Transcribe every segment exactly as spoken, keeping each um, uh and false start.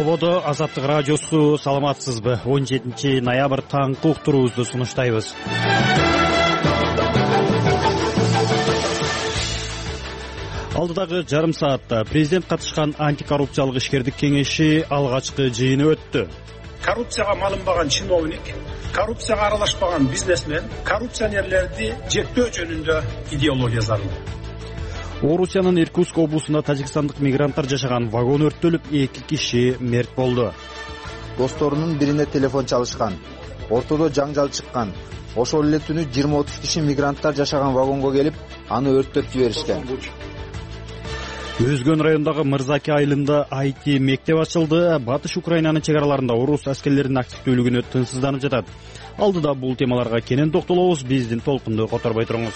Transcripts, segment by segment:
Борбоду Азаттык радиосу, саламатсызбы? он жетинчи ноябрь таңкы уктуруубузду сунуштайбыз. Алдыдагы жарым саатта президент катышкан антикоррупциялык ишкердик кеңеши алгачкы жыйыны өттү. Коррупцияга малынбаган чиновник, коррупцияга аралашпаган бизнесмен, коррупционерлерди жектөө жөнүндө идеология зарылды. Орусиянын Иркутск облусунда тажикстандык мигранттар жашаган вагон өрттөлүп, эки киши мерт болду. Досторунун бирине телефон чалышкан, ортодо жаңжал чыккан. Ошол эле түнү жыйырма отуз киши мигранттар жашаган вагонго келип, аны өрттөп жиберишкен. Өзгөн райондагы Мырзаки айылында ай ти мектеп ачылды. Батыш Украинанын чек араларында орус аскерлеринин активдүүлүгүнө тынчсызданып жатат. Алдыда бул темаларга кенен токтолобуз. Биздин толкунду которбой туруңуз.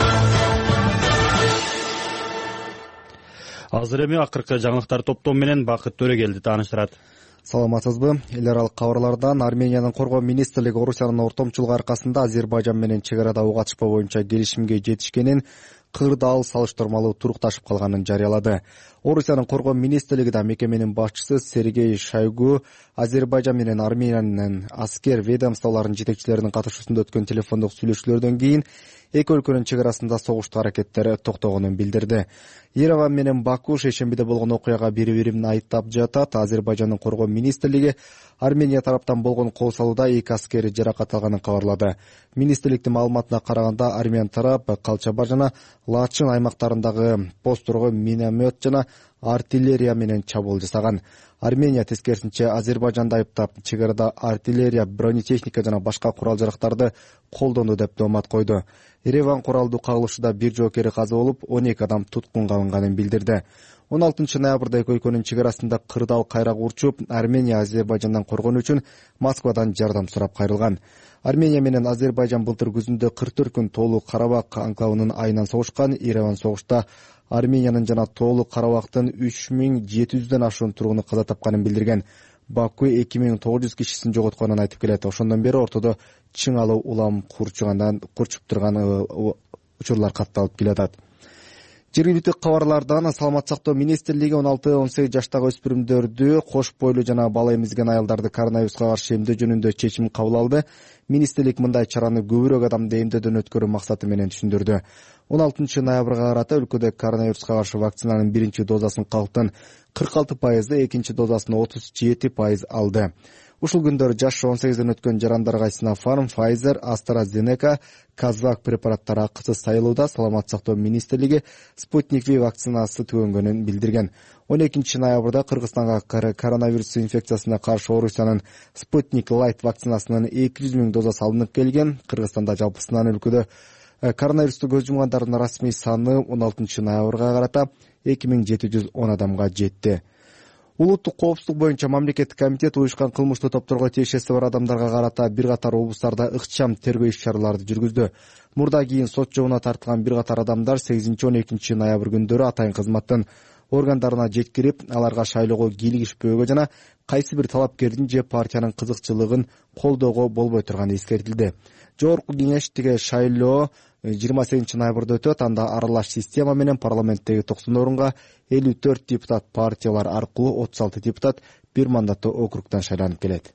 Азыр эми акыркы жаңылыктар топтому менен Бакыт Төрөгелди тааныштырат. Саламатсызбы? Эл аралык кабарлардан Армениянын коргоо министрлиги Орусиянын ортомчулугу аркасында Азербайжан менен чек арада ок атышпоо боюнча келишимге жетишкенин кырдаал салыштырмалуу турукташып калганын жарыялады. Орусиянын коргоо министрлиги да мекеменин башчысы Сергей Шойгу Азербайжан менен Армениянын аскер ведомстволорунун жетекчилеринин катышуусунда өткөн телефондук сүйлөшүүлөрдөн кийин эки өлкөнүн чек арасында согуштуу аракеттери токтогонун билдирди. Ереван менен Баку шейшембиде болгон окуяга бири-бирин айыптап жатат. Азербайжандын коргоо министрлиги Армения тараптан болгон кол салууда эки аскери жаракат алганын кабарлады. Министрликтин маалыматына караганда армян тарап Калчабар жана Лачин аймактарындагы постторго миномет жана артиллерия менен чабуул жасаган. Армения тескерисинче Азербайжанды айыптап, чек арада артиллерия, бронетехника жана башка курал-жарактарды колдонду деп тоомат койду. Ереван куралдуу кагылышында бир жоокери каза болуп, он эки адам туткунга алынганын билдирди. он алтынчы ноябрда эки өлкөнүн чек арасында кырдаал кайрак урчуп, Армения Азербайжандан коргонуу үчүн Москвадан жардам сурап кайрылган. Армения менен Азербайжан былтыр күзүндө кырк төрт күн Тоолуу Карабак анклавынын айынан согушкан. Ереван согушта Армениянын жана Тоолуу Карабактын үч миң жети жүздөн ашуун тургуну каза тапканын билдирген. Баку эки миң тогуз жүз кишисин жоготконун айтып келет. Ошондон бери ортодо чыңалуу улам курчугандан курчуп турган учурлар катталып келатат. Жергиликтүү кабарлардан Саламат сактоо министрлиги он алты он сегиз жаштагы өспүрүмдөрдү, кош бойлуу жана бала эмизген аялдарды коронавируска каршы эмдөө жөнүндө чечим кабыл алды. Министрлик мындай чараны көбүрөөк адамды эмдөөдөн өткөрүү максаты менен түшүндүрдү. он алтынчы ноябрга карата өлкөдө коронавируска каршы вакцинанын биринчи дозасын калктын кырк алты пайызы, экинчи дозасын отуз жети пайыз алды. Ушул күндөрү жаш он сегизден өткөн жарандарга Sinopharm, Pfizer, AstraZeneca, Kazak препараттары акысыз сайылууда. Саламат сактоо министрлиги Sputnik V вакцинасы төгөнгөнүн билдирген. он экинчи ноябрда Кыргызстанга коронавирус инфекциясына каршы Орусиянын Sputnik Light вакцинасынын эки жүз миң дозасы алынып келген. Кыргызстанда жалпысынан өлкөдө коронавирусту көз жумгандардын расмий саны он алтынчы ноябрга карата эки миң жети жүз он адамга жетти. Улуттук коопсуздук боюнча мамлекеттик комитет уюшкан кылмыштуу топторго тиешеси бар адамдарга карата бир катар облустарда ыкчам тергөө иш-чараларды жүргүздү. Мурда кийин сот жообуна тартылган бир катар адамдар сегизинчи он экинчи ноябрь күндөрү атайын кызматтын органдарына жеткирип, аларга шайлоого кийлигишпөөгө жана кайсы бир талапкердин же партиянын кызыкчылыгын колдоого болбой турганы эскертилди. Жогорку кеңештиги шайлоо жыйырма сегизинчи ноябрда өтөт. Анда аралаш система менен парламенттеги токсон орунга элүү төрт депутат партиялар аркылуу отуз алты депутат бир мандаттуу округдан шайланып келет.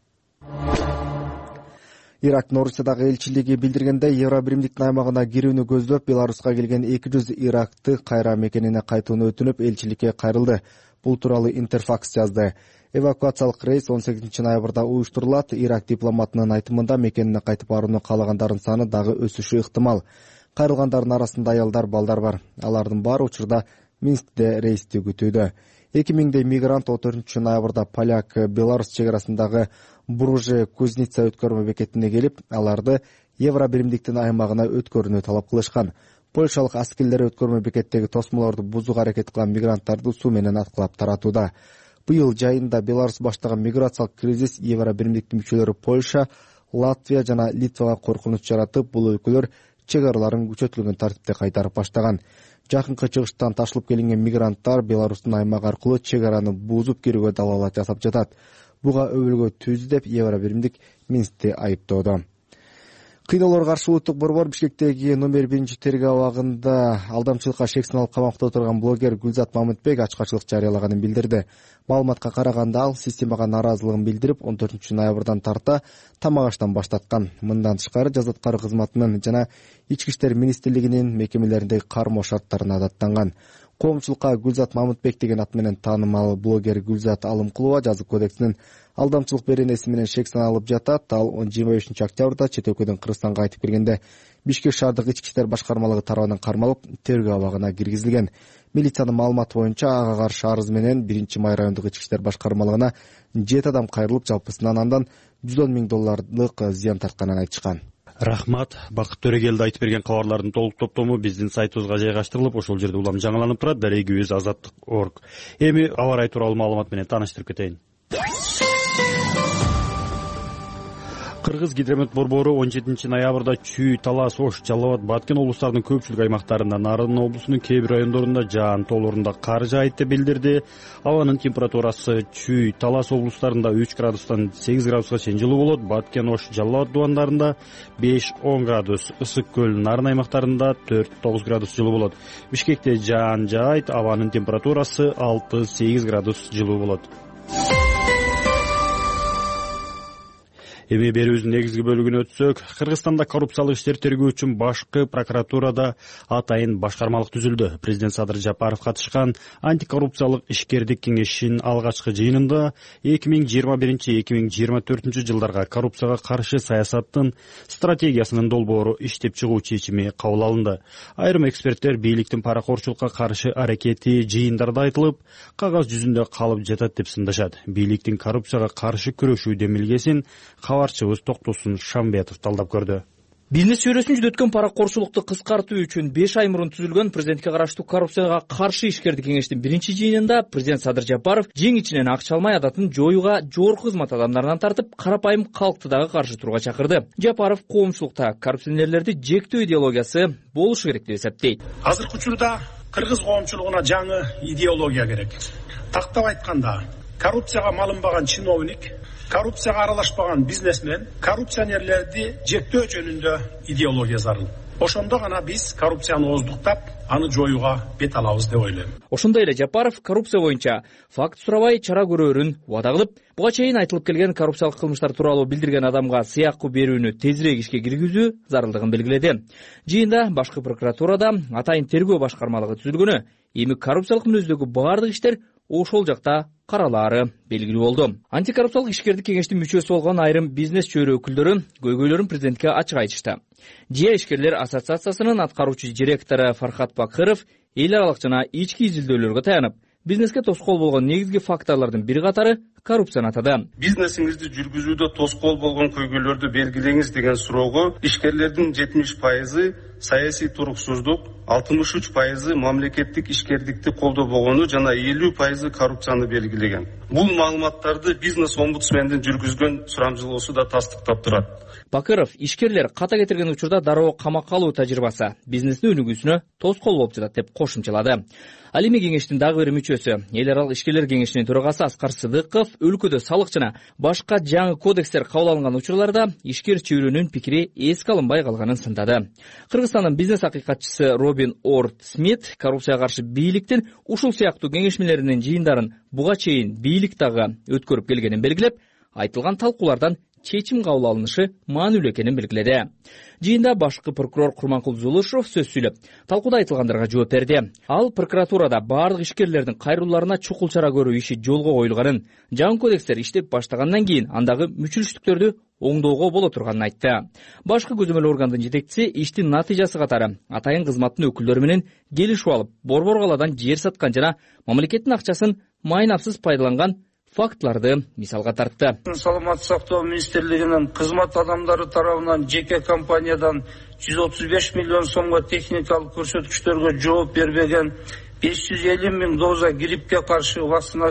Ирактын Орусиядагы элчилиги билдиргендей, Евробиримдиктин аймагына кирүүнү көздөп, Беларуска келген эки жүз иракты кайра мекенине кайтууну өтүнүп, элчиликке кайрылды. Бул тууралуу Интерфакс жазды. Эвакуациялык рейс он сегизинчи ноябрда уюштурулат. Ирак дипломатынын айтымында мекенине кайтып барууну каалагандардын саны дагы өсүшү ыктымал. Кайрылгандардын арасында аялдар, балдар бар. Алардын баары учурда Минскте рейсти күтүүдө. эки миңдей мигрант он төртүнчү ноябрда поляк Беларусь чек арасындагы Бруже Кузница өткөрмө бекетине келип, аларды Евробиримдиктин аймагына өткөрүүнү талап кылышкан. Польшалык аскерлер өткөрмө бекеттеги тосмолорду бузууга аракет кылган мигранттарды суу менен аткылап таратууда. Быйыл жайында Беларусь баштаган миграциялык кризис Евробиримдиктин мүчөлөрү Польша, Латвия жана Литвага коркунуч жаратып, бул өлкөлөр чек араларын күчөтүлгөн тартипте кайтарып баштаган. Жакынкы чыгыштан ташылып келинген мигранттар Беларустун аймагы аркылуу чек араны бузуп кирүүгө далалат жасап жатат. Буга өбөлгө түздү деп Евробиримдик Минскти айыптоодо. Кыйноолорго каршы улуттук борбор Бишкектеги номер биринчи тергөө абагында алдамчылыкка шек саналып камакта отурган блогер Гүлзат Мамытбек ачкачылык жарыялаганын билдирди. Маалыматка караганда ал системага нааразылыгын билдирип он төртүнчү ноябрдан тарта тамак аштан баштаткан. Мындан тышкары Жаза аткаруу кызматынын жана Ички иштер министрлигинин мекемелериндеги кармоо шарттарына даттанган. Коомчулукка Гүлзат Мамытбек деген ат менен таанымал блогер Гүлзат Алымкулова жазык кодексинин алдамчылык беренеси менен шек саналып жатат. Ал жыйырма бешинчи октябрда чет өлкөдөн Кыргызстанга кайтып келгенде Бишкек шаардык ички иштер башкармалыгы тарабынан кармалып, тергөө абагына киргизилген. Милициянын маалыматы боюнча ага каршы арыз менен биринчи май райондук ички иштер башкармалыгына жети адам кайрылып, жалпысынан андан жүз он миң долларлык зыян тартканын айтышкан. Рахмат. Бакыт Төрөгелди айтып берген кабарлардын толук топтому биздин сайтыбызга жайгаштырылып, ошол жерде улам жаңыланып турат. Дарегибиз азаттык точка орг. Эми аба ырайы тууралуу маалымат менен тааныштырып кетейин. Кыргыз гидромет борбору он жетинчи ноябрда Чүй, Талас, Ош, Жалал Абад, Баткен облустарынын көпчүлүк аймактарында, Нарын облусунун кээ бир райондорунда жаан тоолорунда кар жаайт деп билдирди. Абанын температурасы Чүй, Талас облустарында үч градустан сегиз градуска чейин жылуу болот. Баткен, Ош, Жалал Абад дубандарында беш он градус, Ысык көл, Нарын аймактарында төрт тогуз градус жылуу болот. Бишкекте жаан жаайт, абанын температурасы алты сегиз градус жылуу болот. Эми берүүбүздүн негизги бөлүгүнө өтсөк, Кыргызстанда коррупциялык иштер тергөө үчүн башкы прокуратурада атайын башкармалык түзүлдү. Президент Садыр Жапаров катышкан антикоррупциялык ишкердик кеңешинин алгачкы жыйынында эки миң жыйырма биринчи эки миң жыйырма төртүнчү жылдарга коррупцияга каршы саясаттын стратегиясынын долбоору иштеп чыгуу чечими кабыл алынды. Айрым эксперттер бийликтин паракорчулукка каршы аракети жыйындарда айтылып, кагаз жүзүндө калып жатат деп сындашат. Бийликтин коррупцияга каршы күрөшүү демилгесин кабарчыбыз Токтосун Шамбетов талдап көрдү. Бизнес чөйрөсүн жүдөткөн паракорчулукту кыскартуу үчүн беш ай мурун түзүлгөн президентке караштуу коррупцияга каршы ишкердик кеңештин биринчи жыйынында президент Садыр Жапаров жең ичинен акча алмай адатын жоюуга жогорку кызмат адамдарынан тартып, карапайым калкты дагы каршы турууга чакырды. Жапаров коомчулукта коррупционерлерди жектөө идеологиясы болушу керек деп эсептейт. Азыркы учурда кыргыз коомчулугуна жаңы идеология керек. Тактап айтканда, коррупцияга малынбаган чиновник, коррупцияга аралашпаган бизнесмен, коррупционерлерди жектөө жөнүндө идеология зарыл. Ошондо гана биз коррупцияны ооздуктап, аны жоюуга бет алабыз деп ойлойм. Ошондой эле Жапаров коррупция боюнча факт сурабай чара көрөөрүн убада кылып, буга чейин айтылып келген коррупциялык кылмыштар тууралуу билдирген адамга сыякку берүүнү тезирээк ишке киргизүү зарылдыгын белгиледи. Жыйында башкы прокуратурада атайын тергөө башкармалыгы түзүлгөнү, эми коррупциялык мүнөздөгү баардык иштер ошол жакта каралаары белгилүү болду. Антикоррупциялык ишкердик кеңештин мүчөсү болгон айрым бизнес чөйрө өкүлдөрү көйгөйлөрүн президентке ачык айтышты. Жия ишкерлер ассоциациясынын аткаруучу директору Фархат Бакыров эл аралык жана ички изилдөөлөргө таянып, бизнеске тоскоол болгон негизги факторлордун бир катары коррупцияны атады. Бизнесиңизди жүргүзүүдө тоскоол болгон көйгөйлөрдү белгилеңиз деген суроого ишкерлердин жетимиш пайызы саясий туруксуздук, алтымыш үч пайызы мамлекеттик ишкердикти колдобогону жана элүү пайызы коррупцияны белгилеген. Бул маалыматтарды бизнес омбудсмендин жүргүзгөн сурамжылоосу да тастыктап турат. Бакыров ишкерлер ката кетирген учурда дароо камакка алуу тажрыйбасы бизнестин өнүгүүсүнө тоскоол болуп жатат деп кошумчалады. Ал эми кеңештин дагы бир мүчөсү, эл аралык ишкерлер кеңешинин төрагасы Аскар Сыдыков өлкөдө салык жана башка жаңы кодекстер кабыл алынган учурларда ишкер чөйрөнүн пикири эске алынбай калганын сындады. Кыргызстандын бизнес акыйкатчысы Робин Орд Смит коррупцияга каршы бийликтин ушул сыяктуу кеңешмелеринин жыйындарын буга чейин бийлик дагы өткөрүп келгенин белгилеп, айтылган талкуулардан чечим кабыл алынышы маанилүү экенин белгиледи. Жыйында башкы прокурор Курманкул Зулушев сөз сүйлөп, талкууда айтылгандарга жооп берди. Ал прокуратурада баардык ишкерлердин кайрылууларына чукул чара көрүү иши жолго коюлганын, жаңы кодекстер иштеп баштагандан кийин андагы мүчүлүштүктөрдү оңдоого боло турганын айтты. Башкы көзөмөл органдын жетекчиси иштин натыйжасы катары атайын кызматтын өкүлдөрү менен келишип алып, борбор каладан жер саткан жана мамлекеттин акчасын майнапсыз пайдаланган фактларды мисалга тартты. Саламаттык сактоо министрлигинин кызмат адамдары тарабынан жеке компаниядан жүз отуз беш миллион сомго техникалык көрсөткүчтөргө жооп бербеген беш жүз элүү миң доза гриппке каршы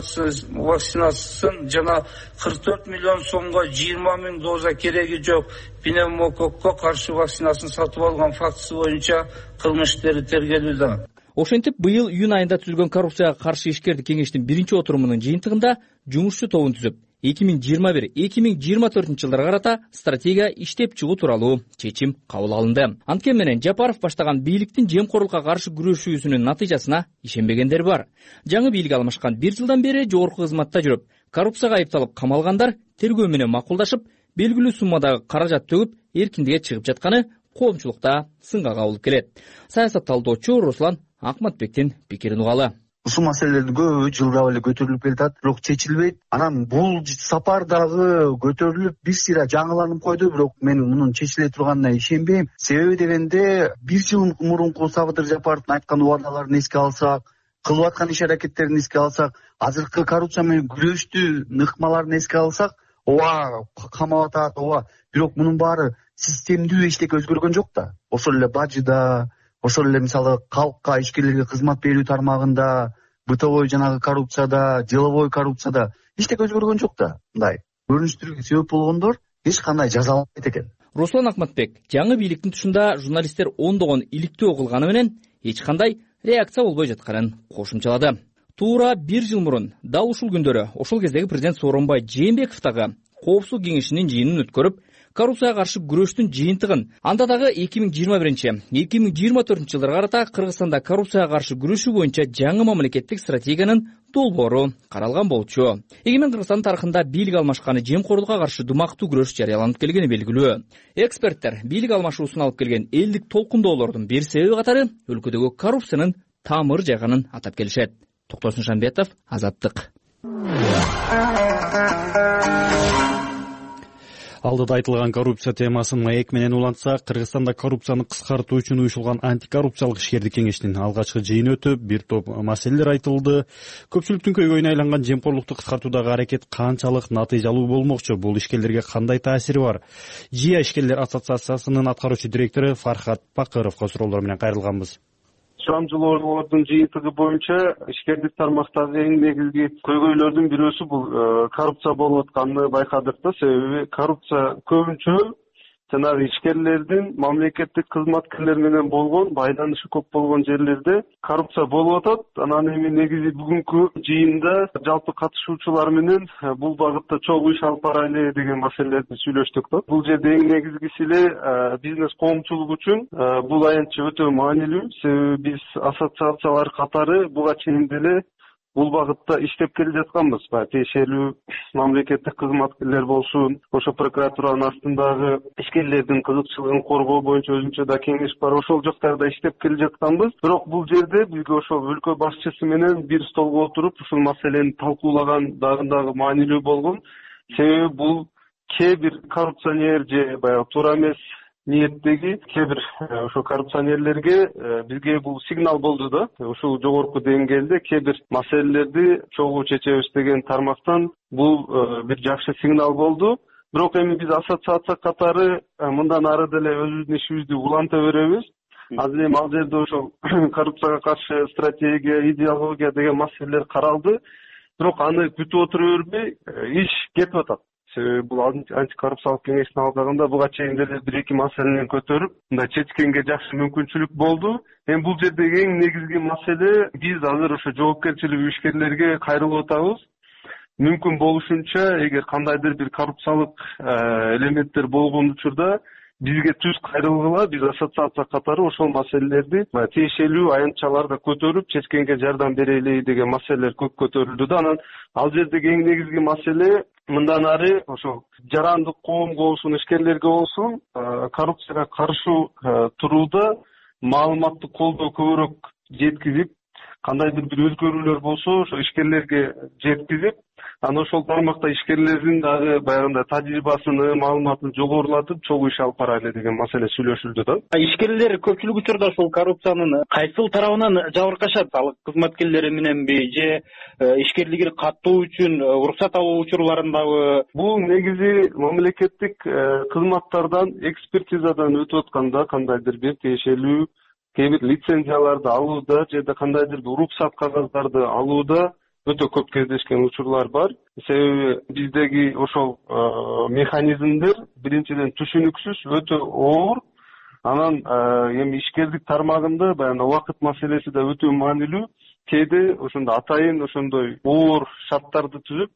вакцинациясын жана кырк төрт миллион сомго жыйырма миң доза кереги жок пневмококко каршы вакцинасын сатып алган фактысы боюнча кылмыш иштери тергелүүдө. Ошентип, быйыл июнь айында түзүлгөн коррупцияга каршы ишкердик кеңештин биринчи отурумунун жыйынтыгында жумушчу тобун түзүп, эки миң жыйырма бир эки миң жыйырма төртүнчү жылдарга карата стратегия иштеп чыгуу тууралуу чечим кабыл алынды. Анткени менен Жапаров баштаган бийликтин жемкорлукка каршы күрөшүүсүнүн натыйжасына ишенбегендер бар. Жаңы бийлик алмашкан бир жылдан бери жогорку кызматта жүрүп, коррупцияга айыпталып камалгандар тергөө менен макулдашып, белгилүү суммадагы каражат төгүп, эркиндикке чыгып жатканы коомчулукта сынга кабылып келет. Саясат талдоочу Руслан Акматбектин пикирин угалы. Ушул маселелердин көбү жылдап эле көтөрүлүп келатат, бирок чечилбейт. Анан бул сапар дагы көтөрүлүп бир сыйра жаңыланып койду, бирок мен мунун чечиле турганына ишенбейм. Себеби дегенде бир жыл мурунку Сабытыр Жапаровдун айткан убадаларын эске алсак, кылып аткан иш аракеттерин эске алсак, азыркы коррупция менен күрөштү ыкмаларын эске алсак, ооба камап атат, ооба. Бирок мунун баары системдүү эчтеке өзгөргөн жок да. Ошол эле бажыда, ошол эле мисалы калкка, ишкерлерге кызмат берүү тармагында, бытовой жанагы коррупцияда, деловой коррупцияда эчтеке өзгөргөн жок да. Мындай көрүнүштөргө себеп болгондор эч кандай жазаланбайт экен. Руслан Акматбек жаңы бийликтин тушунда журналисттер ондогон иликтөө кылганы менен эч кандай реакция болбой жатканын кошумчалады. Туура бир жыл мурун дал ушул күндөрү ошол кездеги президент Сооронбай Жээнбеков дагы Коопсуздук кеңешинин жыйынын өткөрүп, коррупцияга каршы күрөштүн жыйынтыгын, анда дагы эки миң жыйырма биринчи эки миң жыйырма төртүнчү жылдарга карата Кыргызстанда коррупцияга каршы күрөшүү боюнча жаңы мамлекеттик стратегиянын долбоору каралган болчу. Эгемен Кыргызстан тарыхында бийлик алмашканы жемкорлукка каршы думактуу күрөш жарыяланып келгени белгилүү. Эксперттер бийлик алмашуусуна алып келген элдик толкундоолордун бир себеби катары өлкөдөгү коррупциянын тамыр жайганын атап келишет. Токтосун Шамбетов, Азаттык. Алдыда айтылган коррупция темасын маек менен улантсак, Кыргызстанда коррупцияны кыскартуу үчүн уюшулган антикоррупциялык ишкердик кеңешинин алгачкы жыйыны өтүп, бир топ маселелер айтылды. Көпчүлүктүн көйгөйүнө айланган жемкорлукту кыскартуудагы аракет канчалык натыйжалуу болмокчу, бул ишкерлерге кандай таасири бар? ЖИА ишкерлер ассоциациясынын аткаруучу директору Фархат Бакыровго суроолор менен кайрылганбыз. Сурамчылоолордун жыйынтыгы боюнча ишкердик тармактагы эң негизги көйгөйлөрдүн бирөөсү бул коррупция болуп атканын байкадык да. Себеби коррупция көбүнчө жанагы ишкерлердин мамлекеттик кызматкерлер менен болгон байланышы көп болгон жерлерде коррупция болуп атат. Анан эми негизи бүгүнкү жыйында жалпы катышуучулар менен бул багытта чогуу иш алып барайлы деген маселелерди сүйлөштүк да. Бул жерде эң негизгиси эле бизнес коомчулук үчүн бул аянтча өтө маанилүү. Себеби биз ассоциациялар катары буга чейин деле бул багытта иштеп келе жатканбыз. Баягы тиешелүү мамлекеттик кызматкерлер болсун, ошо прокуратуранын астындагы ишкерлердин кызыкчылыгын коргоо боюнча өзүнчө да кеңеш бар. Ошол жактарда иштеп келе жатканбыз. Бирок бул жерде бизге ошол өлкө башчысы менен бир столго отуруп ушул маселени талкуулаган дагы дагы маанилүү болгон. Себеби бул кээ бир коррупционер же баягы туура эмес ниеттеги кээ бир ошо коррупционерлерге бизге бул сигнал болду да. Ушул жогорку деңгээлде кээ бир маселелерди чогуу чечебиз деген тармактан бул бир жакшы сигнал болду. Бирок эми биз ассоциация катары мындан ары деле өзүбүздүн ишибизди уланта беребиз. Азыр эми ал жерде ошол коррупцияга каршы стратегия, идеология деген маселелер каралды. Бирок аны күтүп отура бербей иш кетип атат. Себеби бул антикоррупциялык кеңештин алкагында буга чейин деле бир эки маселени көтөрүп, мындай чечкенге жакшы мүмкүнчүлүк болду. Эми бул жердеги эң негизги маселе биз азыр ошо жоопкерчилиги ишкерлерге кайрылып атабыз. Мүмкүн болушунча эгер кандайдыр бир коррупциялык элементтер болгон учурда бизге түз кайрылгыла, биз ассоциация катары ошол маселелерди тиешелүү аянтчаларда көтөрүп, чечкенге жардам берели деген маселелер көп көтөрүлдү да. Анан ал жердеги эң негизги маселе мындан ары ошол жарандык коомго болсун, ишкерлерге болсун коррупцияга каршы турууда маалыматты колдоо көбүрөөк жеткизип, кандайдыр бир өзгөрүүлөр болсо ошо ишкерлерге жеткизип, анан ошол тармакта ишкерлердин дагы баягындай тажрыйбасыны, маалыматын жогорулатып, чогуу иш алып барайлы деген маселе сүйлөшүлдү да. Ишкерлер көпчүлүк учурда ушул коррупциянын кайсыл тарабынан жабыркашат? Ал кызматкерлери мененби же ишкерлиги каттоо үчүн уруксат алуу учурларындабы? Бул негизи мамлекеттик кызматтардан, экспертизадан өтүп атканда кандайдыр бир тиешелүү кээ бир лицензияларды алууда же да кандайдыр бир уруксат кагаздарды алууда өтө көп кездешкен учурлар бар. Себеби биздеги ошол механизмдер биринчиден түшүнүксүз, өтө оор. Анан эми ишкердик тармагында баягы убакыт маселеси да өтө маанилүү. Кээде ошондой атайын ошондой оор шарттарды түзүп,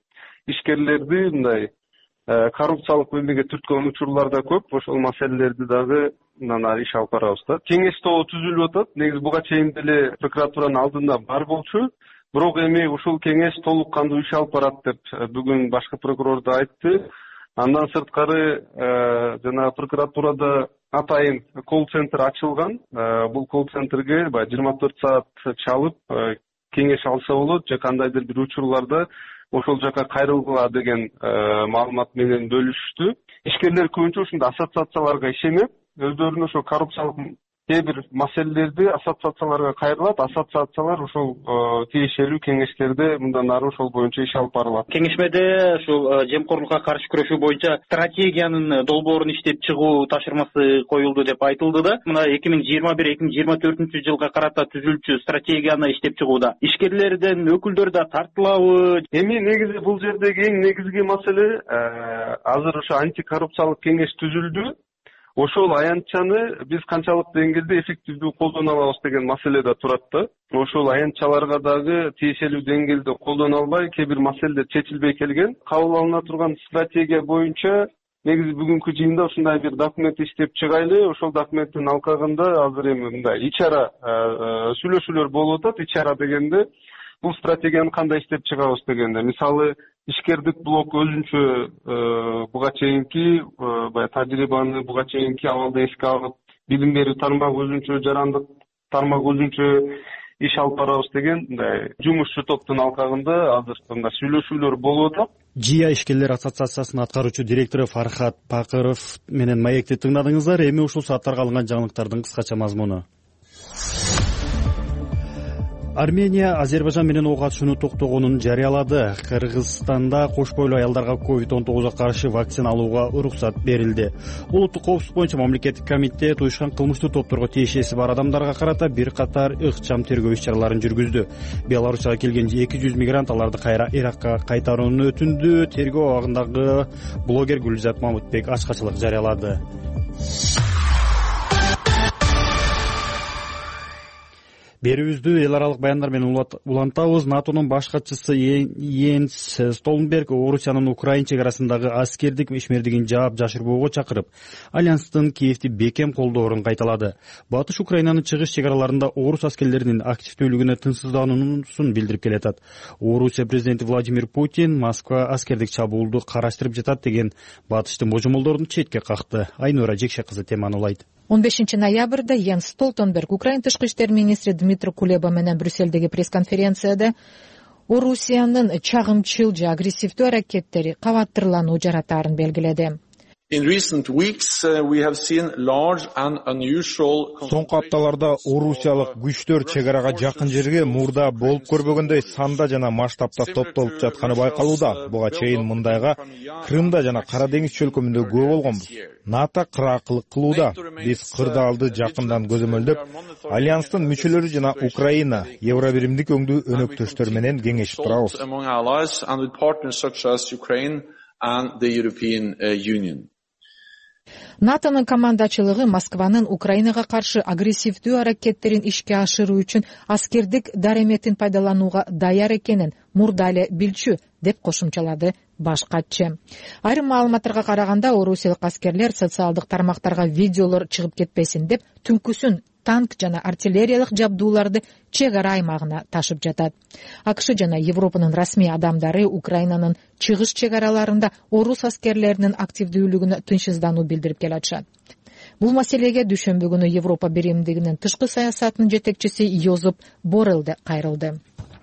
ишкерлерди мындай коррупциялык эмеге түрткөн учурлар да көп. Ошол маселелерди дагы мындан ары иш алып барабыз да. Кеңеш тобу түзүлүп атат. Негизи буга чейин деле прокуратуранын алдында бар болчу. Бирок эми ушул кеңеш толук кандуу иш алып барат деп бүгүн башкы прокурор да айтты. Андан сырткары жана прокуратурада атайын колл-центр ачылган. Бул колл-центрге баягы жыйырма төрт саат чалып кеңеш алса болот же кандайдыр бир учурларда ошол жака кайрылгыла деген маалымат менен бөлүшүштү. Ишкерлер көбүнчө ушундай ассоциацияларга ишенет. Өздөрүнүн ошо коррупциялык кээ бир маселелерди ассоциацияларга кайрылат. Ассоциациялар ошол тиешелүү кеңештерде мындан ары ошол боюнча иш алып барылат. Кеңешмеде ушул жемкорлукка каршы күрөшүү боюнча стратегиянын долбоорун иштеп чыгуу тапшырмасы коюлду деп айтылды да. Мына эки миң жыйырма бир эки миң жыйырма төртүнчү жылга карата түзүлчү стратегияны иштеп чыгууда ишкерлерден өкүлдөр да тартылабы? Эми негизи бул жердеги эң негизги маселе азыр ошо антикоррупциялык кеңеш түзүлдү. Ошол аянтчаны биз канчалык деңгээлде эффективдүү колдоно алабыз деген маселе да турат да. Ошол аянтчаларга дагы тиешелүү деңгээлде колдоно албай, кээ бир маселелер чечилбей келген. Кабыл алына турган стратегия боюнча негизи бүгүнкү жыйында ушундай бир документ иштеп чыгайлы. Ошол документтин алкагында азыр эми мындай ич-ара сүйлөшүүлөр болуп атат. Ич-ара дегенде бул стратегияны кандай иштеп чыгабыз дегенде, мисалы ишкердик блок өзүнчө буга чейинки баягы тажрыйбаны, буга чейинки абалды эске алып, билим берүү тармагы өзүнчө, жарандык тармак өзүнчө иш алып барабыз деген мындай жумушчу топтун алкагында азыр мындай сүйлөшүүлөр болуп атат. ЖИА ишкерлер ассоциациясынын аткаруучу директору Фархат Пакыров менен маекти тыңдадыңыздар. Эми ушул сааттарга алынган жаңылыктардын кыскача мазмуну. Армения Азербайжан менен ок атышууну токтогонун жарыялады. Кыргызстанда кош бойлуу аялдарга ковид он тогузга каршы вакцина алууга уруксат берилди. Улуттук коопсуздук боюнча мамлекеттик комитет уюшкан кылмыштуу топторго тиешеси бар адамдарга карата бир катар ыкчам тергөө иш-чараларын жүргүздү. Белоруссияга келген эки жүз мигрант аларды кайра Иракка кайтарууну өтүндү. Тергөө абагындагы блогер Гүлзат Мамытбек ачкачылык жарыялады. Берүүбүздү эл аралык баяндар менен улантабыз. НАТОнун баш катчысы Йенс Столтенберг Орусиянын Украина чек арасындагы аскердик ишмердигин жаап жашырбоого чакырып, Альянстын Киевди бекем колдоорун кайталады. Батыш Украинанын чыгыш чек араларында орус аскерлеринин активдүүлүгүнө тынчсыздануусун билдирип келатат. Орусия президенти Владимир Путин Москва аскердик чабуулду караштырып жатат деген батыштын божомолдорун четке какты. Айнура Жекше кызы теманы улайт. он бешинчи ноябрда Йенс Столтенберг Украина тышкы иштер министри Дмитрий Кулеба менен Брюссельдеги пресс-конференцияда Орусиянын чагымчыл же агрессивдүү аракеттери кабаттырлануу жаратаарын белгиледи. Соңку апталарда орусиялык күчтөр чек арага жакын жерге мурда болуп көрбөгөндөй санда жана масштабта топтолуп жатканы байкалууда. Буга чейин мындайга Крымда жана Кара деңиз чөлкөмүндө күбө болгонбуз. НАТО кыракылык кылууда. Биз кырдаалды жакындан көзөмөлдөп, Альянстын мүчөлөрү жана Украина, Евробиримдик өңдүү өнөктөштөр менен кеңешип турабыз. НАТОнун командачылыгы Москванын Украинага каршы агрессивдүү аракеттерин ишке ашыруу үчүн аскердик дареметин пайдаланууга даяр экенин мурда эле билчү деп кошумчалады баш катчы. Айрым маалыматтарга караганда, орусиялык аскерлер социалдык тармактарга видеолор чыгып кетпесин деп түнкүсүн танк жана артиллериялык жабдууларды чек ара аймагына ташып жатат. АКШ жана Европанын расмий адамдары Украинанын чыгыш чек араларында орус аскерлеринин активдүүлүгүнө тынчсыздануу билдирип келатышат. Бул маселеге дүйшөмбү күнү Европа биримдигинин тышкы саясатынын жетекчиси Йозеп Боррелл да кайрылды.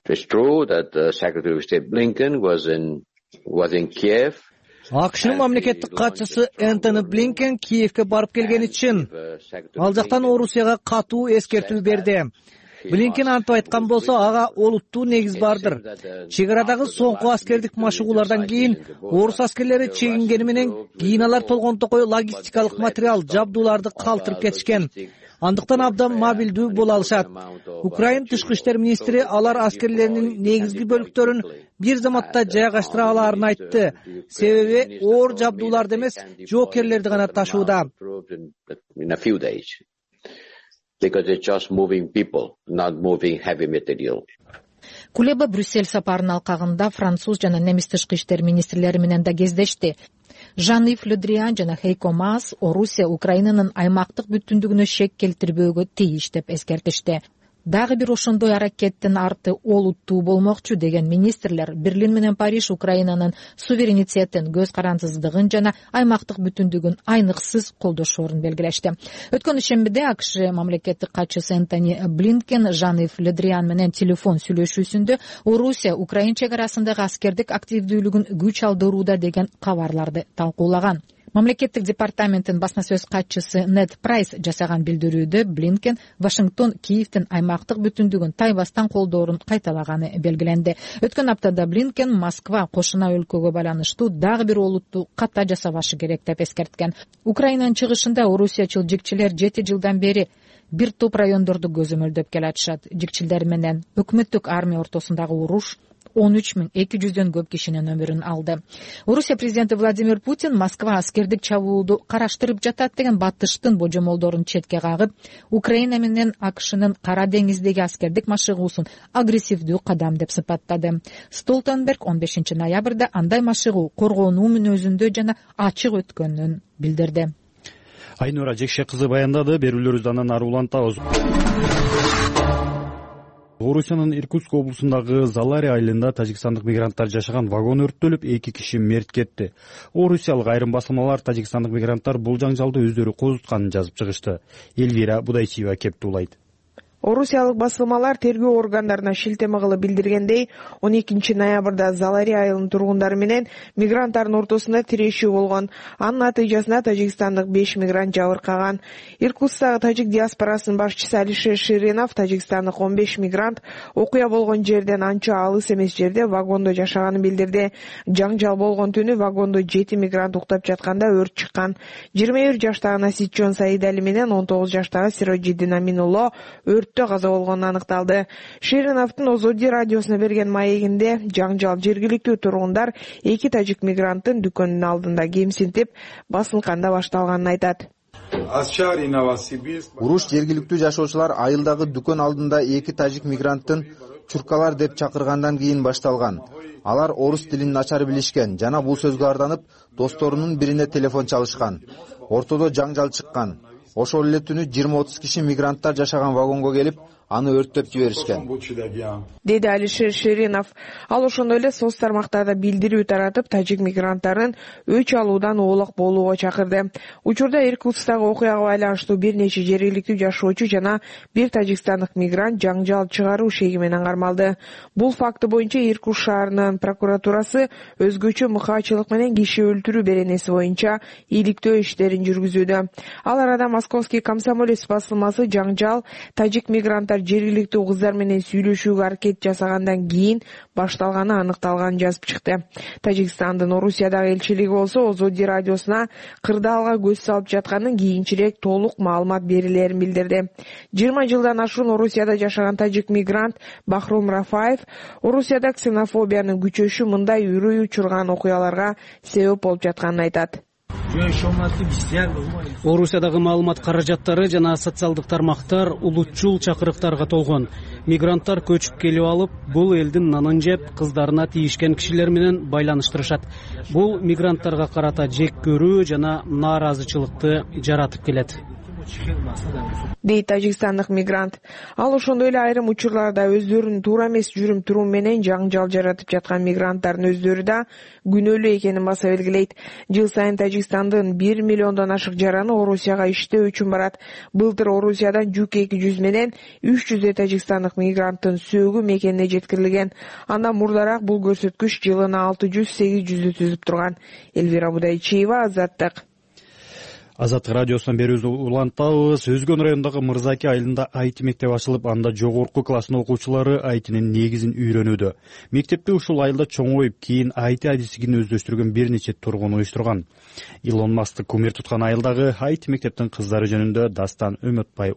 АКШнын мамлекеттик катчысы Энтони Блинкен Киевке барып келгени үчүн ал жактан Орусияга катуу эскертүү берди. Блинкен антип айткан болсо, ага олуттуу негиз бардыр. Чек арадагы соңку аскердик машыгуулардан кийин орус аскерлери чегингени менен кийин алар толгонтокой логистикалык материал, жабдууларды калтырып кетишкен. Андыктан абдан мобилдүү боло алышат. Украина тышкы иштер министри алар аскерлеринин негизги бөлүктөрүн бир заматта жайгаштыра алаарын айтты. Себеби оор жабдууларды эмес, жоокерлерди гана ташууда. Кулеба Брюссель сапарынын алкагында француз жана немис тышкы иштер министрлери менен да кездешти. Жан-Ив Ле Дриан жана Хейко Маас Орусия Украинанын аймактык бүтүндүгүнө шек келтирбөөгө тийиш деп эскертишти. Дагы бир ошондой аракеттин арты олуттуу болмокчу деген министрлер Берлин менен Париж Украинанын суверенитетин, көз карандысыздыгын жана аймактык бүтүндүгүн айныксыз колдошоорун белгилешти. Өткөн ишембиде АКШ мамлекеттик катчысы Энтони Блинкен Жан-Ив Ле Дриан менен телефон сүйлөшүүсүндө Орусия Украин чек арасындагы аскердик активдүүлүгүн күч алдырууда деген кабарларды талкуулаган. Мамлекеттик департаменттин басма сөз катчысы Нед Прайс жасаган билдирүүдө Блинкен Вашингтон Киевдин аймактык бүтүндүгүн тайбастан колдоорун кайталаганы белгиленди. Өткөн аптада Блинкен Москва кошуна өлкөгө байланыштуу дагы бир олуттуу ката жасабашы керек деп эскерткен. Украинанын чыгышында орусиячыл жикчилер жети жылдан бери бир топ райондорду көзөмөлдөп келатышат. Жикчилер менен өкмөттүк армия ортосундагы уруш он үч миң эки жүздөн көп кишинин өмүрүн алды. Орусия президенти Владимир Путин Москва аскердик чабуулду караштырып жатат деген батыштын божомолдорун четке кагып, Украина менен АКШнын Кара деңиздеги аскердик машыгуусун агрессивдүү кадам деп сыпаттады. Столтенберг он бешинчи ноябрда андай машыгуу коргонуу мүнөзүндө жана ачык өткөнүн билдирди. Айнура Жекше кызы баяндады, берүүлөрүбүздү андан ары улантабыз. Орусиянын Иркутск облусундагы Залария айылында тажикстандык мигранттар жашаган вагон өрттөлүп, эки киши мерт кетти. Орусиялык айрым басылмалар тажикстандык мигранттар бул жаңжалды өздөрү козутканын жазып чыгышты. Элвира Будайчиева кептуулайт. Орусиялык басылмалар тергөө органдарына шилтеме кылып билдиргендей, он экинчи ноябрда Залария айылынын тургундары менен мигранттардын ортосунда тирешүү болгон. Анын натыйжасында тажикстандык беш мигрант жабыркаган. Иркутсктагы тажик диаспорасынын башчысы Алишер Ширинов тажикстандык он беш мигрант окуя болгон жерден анча алыс эмес жерде вагондо жашаганын билдирди. Жаңжал болгон түнү вагондо жети мигрант уктап жатканда өрт чыккан. жыйырма бир жаштагы Наситжон Саидали менен он тогуз жаштагы Сироджиддин Аминулло өрт каза болгону аныкталды. Шириновдун Озоди радиосуна берген маегинде жаңжал жергиликтүү тургундар эки тажик мигранттын дүкөнүнүн алдында кемсинтип басылканда башталганын айтат. Уруш жергиликтүү жашоочулар айылдагы дүкөн алдында эки тажик мигранттын чуркалар деп чакыргандан кийин башталган. Алар орус тилин начар билишкен жана бул сөзгө арданып, досторунун бирине телефон чалышкан. Ортодо жаңжал чыккан. Ошол эле түнү жыйырма отуз киши мигранттар жашаган вагонго келип, аны өрттөп жиберишкен, деди Алишер Ширинов. Ал ошондой эле соц тармактарда билдирүү таратып, тажик мигранттарын өч алуудан оолак болууга чакырды. Учурда Иркутсктагы окуяга байланыштуу бир нече жергиликтүү жашоочу жана бир тажикстандык мигрант жаңжал чыгаруу шеги менен кармалды. Бул факты боюнча Иркутск шаарынын прокуратурасы өзгөчө мыкаачылык менен киши өлтүрүү беренеси боюнча иликтөө иштерин жүргүзүүдө. Ал арада Московский комсомолец басылмасы жаңжал тажик мигранттар жергиликтүү кыздар менен сүйлөшүүгө аракет жасагандан кийин башталганы аныкталганын жазып чыкты. Тажикстандын Орусиядагы элчилиги болсо Озоди радиосуна кырдаалга көз салып жатканын кийинчерээк толук маалымат берилерин билдирди. жыйырма жылдан ашуун Орусияда жашаган тажик мигрант Бахром Рафаев Орусияда ксенофобиянын күчөшү мындай үрөй учурган окуяларга себеп болуп жатканын айтат. Орусиядагы маалымат каражаттары жана социалдык тармактар улутчул чакырыктарга толгон. Мигранттар көчүп келип алып, бул элдин нанын жеп, кыздарына тийишкен кишилер менен байланыштырышат. Бул мигранттарга карата жек көрүү жана нааразычылыкты жаратып келет, дейт тажикстандык мигрант. Ал ошондой эле айрым учурларда өздөрүнүн туура эмес жүрүм турум менен жаңжал жаратып жаткан мигранттардын өздөрү да күнөөлүү экенин баса белгилейт. Жыл сайын Тажикстандын бир миллиондон ашык жараны Орусияга иштөө үчүн барат. Былтыр Орусиядан жүк эки жүз менен үч жүздөй тажикстандык мигранттын сөөгү мекенине жеткирилген. Андан мурдараак бул көрсөткүч жылына алты жүз сегиз жүздү түзүп турган. Элвира Будайчиева, Азаттык. Азаттык радиосунан берүүбүздү улантабыз. Өзгөн районундагы Мырзаки айылында ай ти мектеп ачылып, анда жогорку класстын окуучулары ай тинин негизин үйрөнүүдө. Мектепти ушул айылда чоңоюп, кийин ай ти адистигин өздөштүргөн бир нече тургун уюштурган. Илон Маскты кумир туткан айылдагы ай ти мектептин кыздары жөнүндө Дастан Өмөтбай.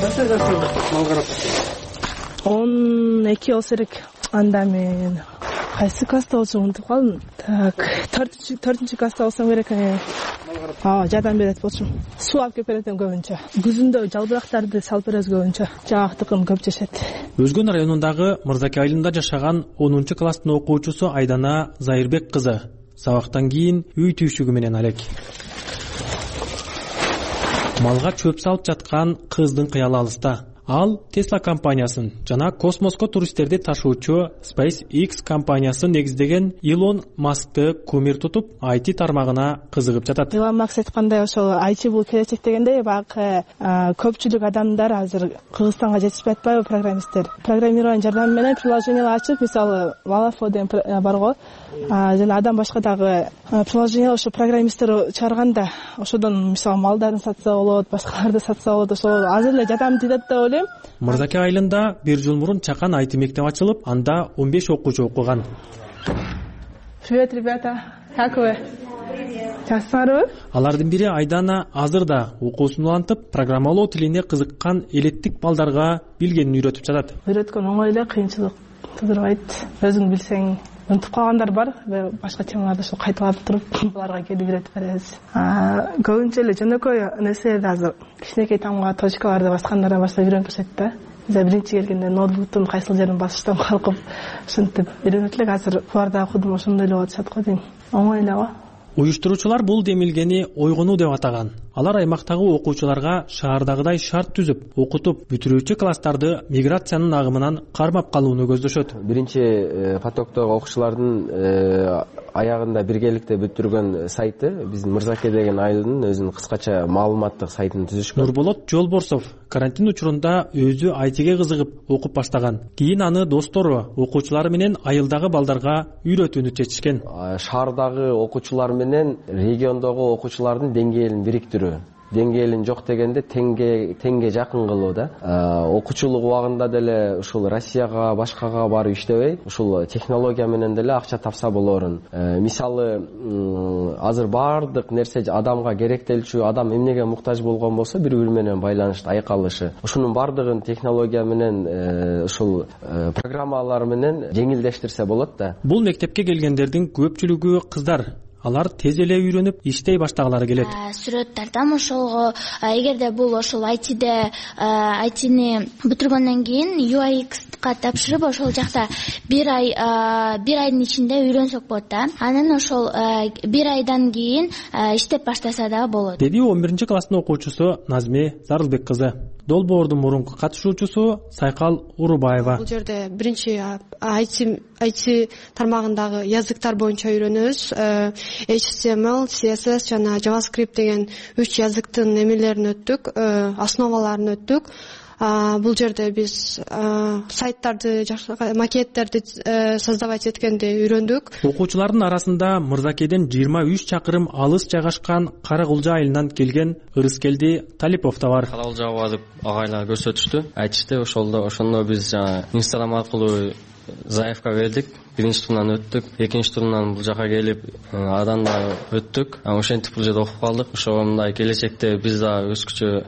он эки болсо керек. Анда мен кайсы класста болчу унутуп калдым. Так, төртүнчү класста болсом керек. А, жардам берет болчумун. Суу алып келип берет көбүнчө. Күзүндө жалбырактарды салып беребиз көбүнчө. Жагактыкын көп жешет. Өзгөн районундагы Мырзаке айылында жашаган онунчу класстын окуучусу Айдана Зайырбек кызы сабактан кийин үй түйшүгү менен алек. Малга чөп салып жаткан кыздын кыялы алыста. Ал Tesla компаниясын жана космоско туристтерди ташуучу SpaceX компаниясын негиздеген Илон Маскты кумир тутуп, ай ти тармагына кызыгып жатат. Илон Маск айткандай, ошол ай ти бул келечек дегендей, багы көпчүлүк адамдар азыр Кыргызстанга жетишпей атпайбы, программисттер. Программирование жардамы менен приложение ачып, мисалы Валафо деген бар го, жана адам башка дагы приложение ошо программисттер чыгарганда, ошодон мисалы малдарын сатса болот, башкаларды сатса болот, ошол азыр эле жардам тийет деп. Мырзаке айылында бир жыл мурун чакан ай ти мектеп ачылып, анда он беш окуучу окуган. Привет, ребята. Как вы? Жақсыларбы? Алардын бири Айдана азыр да окуусун улантып, программалоо тилине кызыккан элеттик балдарга билгенин үйрөтүп жатат. Үйрөткөн оңой эле, кыйынчылык тудурбайт. Өзүң билсең, унутуп калгандар бар, башка темаларды ошо кайталап туруп, буларга келип үйрөтүп беребиз. Көбүнчө эле жөнөкөй нерселерди азыр кичинекей тамга точкаларды баскандардан баштап үйрөнүп беришет да. Биз биринчи келгенде ноутбуктун кайсыл жерин басыштан коркуп, ушинтип үйрөнүп элек, азыр буларда окудум, ошондой эле болуп атышат го дейм. Оңой эле го. Уюштуруучулар бул демилгени ойгонуу деп атаган. Алар аймактагы окуучуларга шаардагыдай шарт түзүп, окутуп, бүтүрүүчү класстарды миграциянын агымынан кармап калууну көздөшөт. Биринчи потоктогу окуучулардын аягында биргеликте бүтүргөн сайты биздин Мырзаке деген айылдын өзүнүн кыскача маалыматтык сайтын түзүшкөн. Нурболот Жолборсов карантин учурунда өзү ай тиге кызыгып окуп баштаган. Кийин аны достору, окуучулары менен айылдагы балдарга үйрөтүүнү чечишкен. Шаардагы окуучулар менен региондогу окуучулардын деңгээлин бириктирүү. Деңгээлин жок дегенде теңге теңге жакын кылуу да. Окуучулук убагында деле ушул Россияга, башкага барып иштебей, ушул технология менен деле акча тапса болорун. Мисалы, азыр бардык нерсе адамга керектелчү, адам эмнеге муктаж болгон болсо, бири-бири менен байланышты айкалышы. Ушунун бардыгын технология менен, ушул программалар менен жеңилдештирсе болот да. Бул мектепке келгендердин көпчүлүгү кыздар. Алар тез эле үйрөнүп иштей баштагалары келет. Сүрөттөрдөн ошол эгерде бул ошол ай тиде ай тини бүтүргөндөн кийин ю ай икска тапшырып, ошол жакта бир ай бир айдын ичинде үйрөнсөк болот да. Анан ошол бир айдан кийин иштеп баштаса да болот. Деди он биринчи класстын окуучусу Назме Зарылбек кызы. Долбоордун мурунку катышуучусу Сайкал Урубаева. Бул жерде биринчи ай ти тармагындагы языктар боюнча үйрөнөбүз. эйч ти эм эл, си эс эс жана JavaScript деген үч языктын эмелерин өттүк, основаларын өттүк. Бул жерде биз сайттарды, макеттерди создавать эткенди үйрөндүк. Окуучулардын арасында Мырзакеден жыйырма үч чакырым алыс жайгашкан Каракулжа айылынан келген Ырыскелди Талипов да бар. Каракулжага деп агайлар көрсөтүштү. Айтышты, ошолдо ошондо биз жана Инстаграм аркылуу заявка бердик. Биринчи турунан өттүк, экинчи турунан бул жака келип, адан да өттүк. Ошентип бул жерде окуп калдык. Ошо мындай келечекте биз да өзгөчө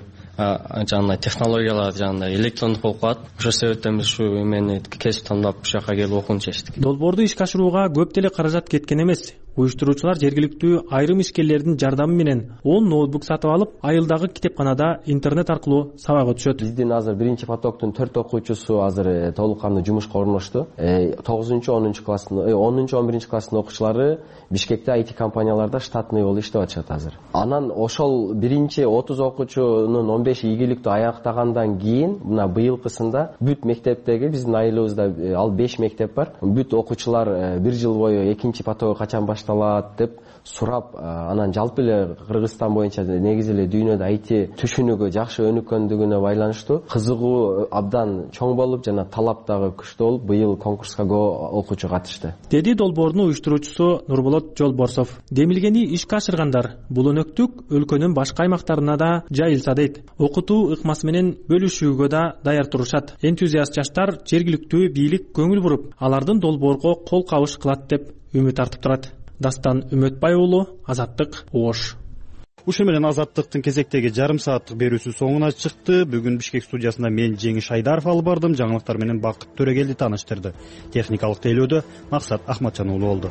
жаңа технологиялар, жаңа электрондук болуп калат. Ошол себептен биз ушу эмени кесип тандап ушул жака келип окууну чечтик. Долбоорду ишке ашырууга көп деле каражат кеткен эмес. Уюштуруучулар жергиликтүү айрым ишкерлердин жардамы менен он ноутбук сатып алып, айылдагы китепканада интернет аркылуу сабакка түшөт. Биздин азыр биринчи потоктун төрт окуучусу азыр толук кандуу жумушка орношту. тогузунчу онунчу класстын, онунчу он биринчи класстын окуучулары Бишкекте ай ти компанияларда штатный болуп иштеп атышат азыр. Анан ошол биринчи отуз окуучунун он беши ийгиликтүү аяктагандан кийин, мына быйылкысында бүт мектептеги биздин айылыбызда ал беш мектеп бар. Бүт окуучулар бир жыл бою экинчи потогу качан башталат деп сурап, анан жалпы эле Кыргызстан боюнча негизи эле дүйнөдө ай ти түшүнүгү жакшы өнүккөндүгүнө байланыштуу кызыгуу абдан чоң болуп, жана талап дагы күчтүү болуп, быйыл конкурска көп окуучу катышты. Деди долбоордун уюштуруучусу Нурболот Жолборсов. Демилгени ишке ашыргандар бул өнөктүк өлкөнүн башка аймактарына да жайылса дейт. Окутуу ыкмасы менен бөлүшүүгө да даяр турушат. Энтузиаст жаштар жергиликтүү бийлик көңүл буруп, алардын долбоорго кол кабыш кылат деп үмүт артып турат. Дастан Үмөтбай уулу, Азаттык, Ош. Ушул менен Азаттыктын кезектеги жарым сааттык берүүсү соңуна чыкты. Бүгүн Бишкек студиясында мен Жеңиш Айдаров алып бардым. Жаңылыктар менен Бакыт Төрөгелди тааныштырды. Техникалык тейлөөдө Максат Ахматжан уулу болду.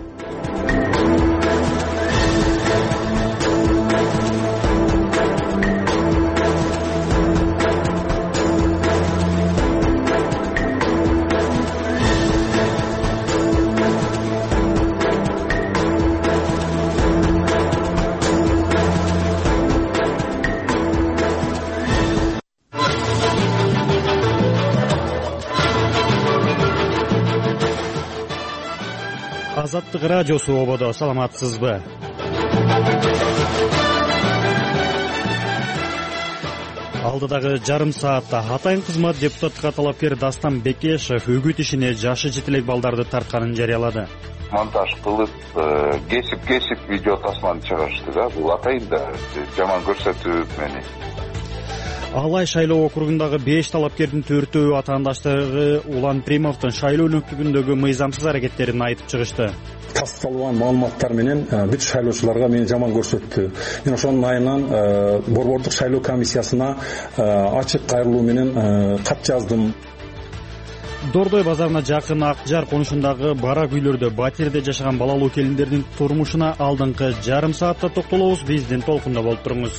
Азаттык радиосу ободо, саламатсызбы? Алдыдагы жарым саатта атайын кызмат депутаттыкка талапкер Дастан Бекешев үгүт ишине жашы жетелек балдарды тартканын жарыялады. Монтаж кылып, кесип-кесип видео тасманы чыгарышты да. Бул атайын да жаман көрсөтүп мени. Алай шайлоо округундагы беш талапкердин төртөө атаандаштары Улан Примовдун шайлоо өнөктүгүндөгү мыйзамсыз аракеттерин айтып чыгышты. Тасталган маалыматтар менен бүт шайлоочуларга мени жаман көрсөттү. Мен ошонун айынан борбордук шайлоо комиссиясына ачык кайрылуу менен кат жаздым. Дордой базарына жакын Акжар конушундагы барак үйлөрдө батирде жашаган балалуу келиндердин турмушуна алдыңкы жарым саатта токтолобуз. Биздин толкунда болуп туруңуз.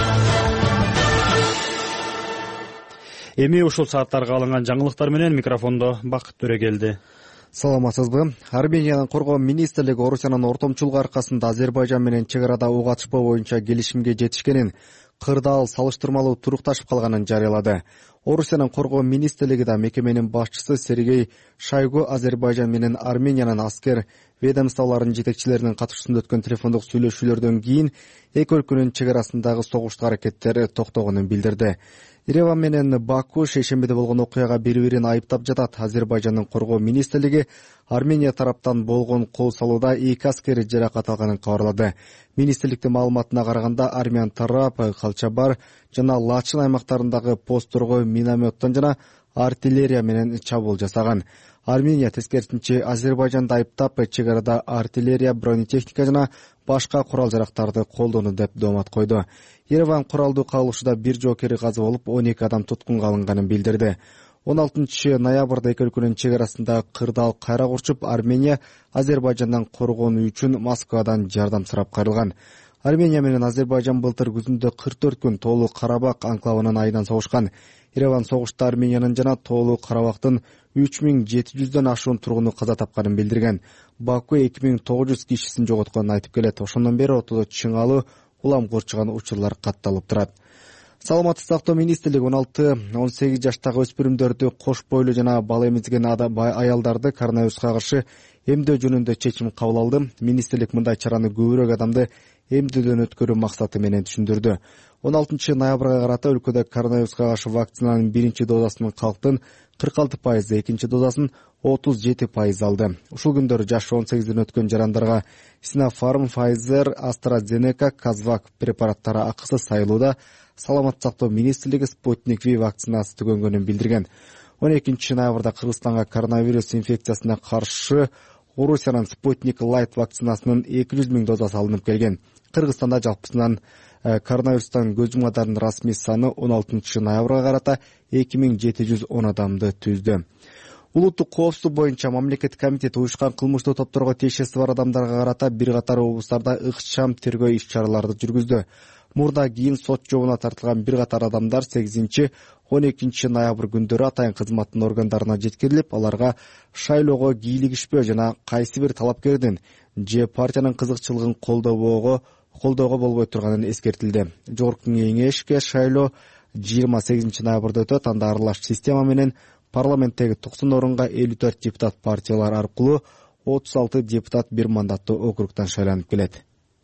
Эми ушул сааттарга алынган жаңылыктар менен микрофондо Бакыт Төрөгелди. Саламатсызбы? Армениянын коргоо министрлиги Орусиянын ортомчулугу аркасында Азербайжан менен чек арада ок атышпоо боюнча келишимге жетишкенин, кырдаал салыштырмалуу турукташып калганын жарыялады. Орусиянын коргоо министрлиги да мекеменин башчысы Сергей Шойгу Азербайжан менен Армениянын аскер ведомстволорунун жетекчилеринин катышуусунда өткөн телефондук сүйлөшүүлөрдөн кийин эки өлкөнүн чек арасындагы согуштук аракеттери токтогонун билдирди. Ереван менен Баку шейшембиде болгон окуяга бири-бирин айыптап жатат. Азербайжандын коргоо министрлиги Армения тараптан болгон кол салууда эки аскери жаракат алганын кабарлады. Министрликтин маалыматына караганда Армян тарап Калчабар жана Лачын аймактарындагы постторго минометтон жана артиллерия менен чабуул жасаган. Армения тескерисинче Азербайжанды айыптап чек арада артиллерия, бронетехника жана башка курал-жарактарды колдону деп доомат койду. Ереван куралдуу кагылышууда бир жоокери казы болуп, он эки адам туткунга алынганын билдирди. он алтынчы ноябрда эки өлкөнүн чек арасында кырдаал кайра курчуп, Армения Азербайжандан коргонуу үчүн Москвадан жардам сурап кайрылган. Армения менен Азербайжан былтыр күзүндө кырк төрт күн Тоолуу Карабак анклавынын айынан согушкан. Ереван согушта Армениянын жана Тоолуу Карабактын үч миң жети жүздөн ашуун тургуну каза тапканын билдирген. Баку эки миң тогуз жүз кишисин жоготконун айтып келет. Ошондон бери ортодо чыңалуу улам курчуган учурлар катталып турат. Саламаттык сактоо министрлиги он алты он сегиз жаштагы өспүрүмдөрдү кош бойлуу жана бала эмизген аялдарды коронавируска каршы эмдөө жөнүндө чечим кабыл алды. Министрлик мындай чараны көбүрөөк адамды эмдөөдөн өткөрүү максаты менен түшүндүрдү. он алтынчы ноябрга карата өлкөдө коронавируска каршы вакцинанын биринчи дозасын калктын кырк алты пайызы, экинчи дозасын отуз жети пайыз алды. Ушул күндөрү жашы он сегизден өткөн жарандарга Sinopharm, Pfizer, AstraZeneca, Казвак препараттары акысыз сайылууда. Саламаттык сактоо министрлиги Спутник V вакцинасы түгөнгөнүн билдирген. он экинчи ноябрда Кыргызстанга коронавирус инфекциясына каршы Орусиянын Спутник Light вакцинасынын эки жүз миң дозасы алынып келген. Кыргызстанда жалпысынан коронавирустан көз жумгандардын расмий саны он алтынчы ноябрга карата эки миң жети жүз он адамды түздү. Улуттук коопсуздук боюнча мамлекеттик комитет уюшкан кылмыштуу топторго тиешеси бар адамдарга карата бир катар облустарда ыкчам тергөө иш-чараларды жүргүздү. Мурда кийин сот жообуна тартылган бир катар адамдар сегизинчи он экинчи ноябрь күндөрү атайын кызматтын органдарына жеткирилип, аларга шайлоого кийлигишпөө жана кайсы бир талапкердин же партиянын кызыкчылыгын колдобоого колдоого болбой турганын эскертилди. Жогорку кеңешке шайлоо жыйырма сегизинчи ноябрда өтөт. Анда аралаш система менен парламенттеги токсон орунга элүү төрт депутат партиялар аркылуу отуз алты депутат бир мандаттуу округтан шайланып келет.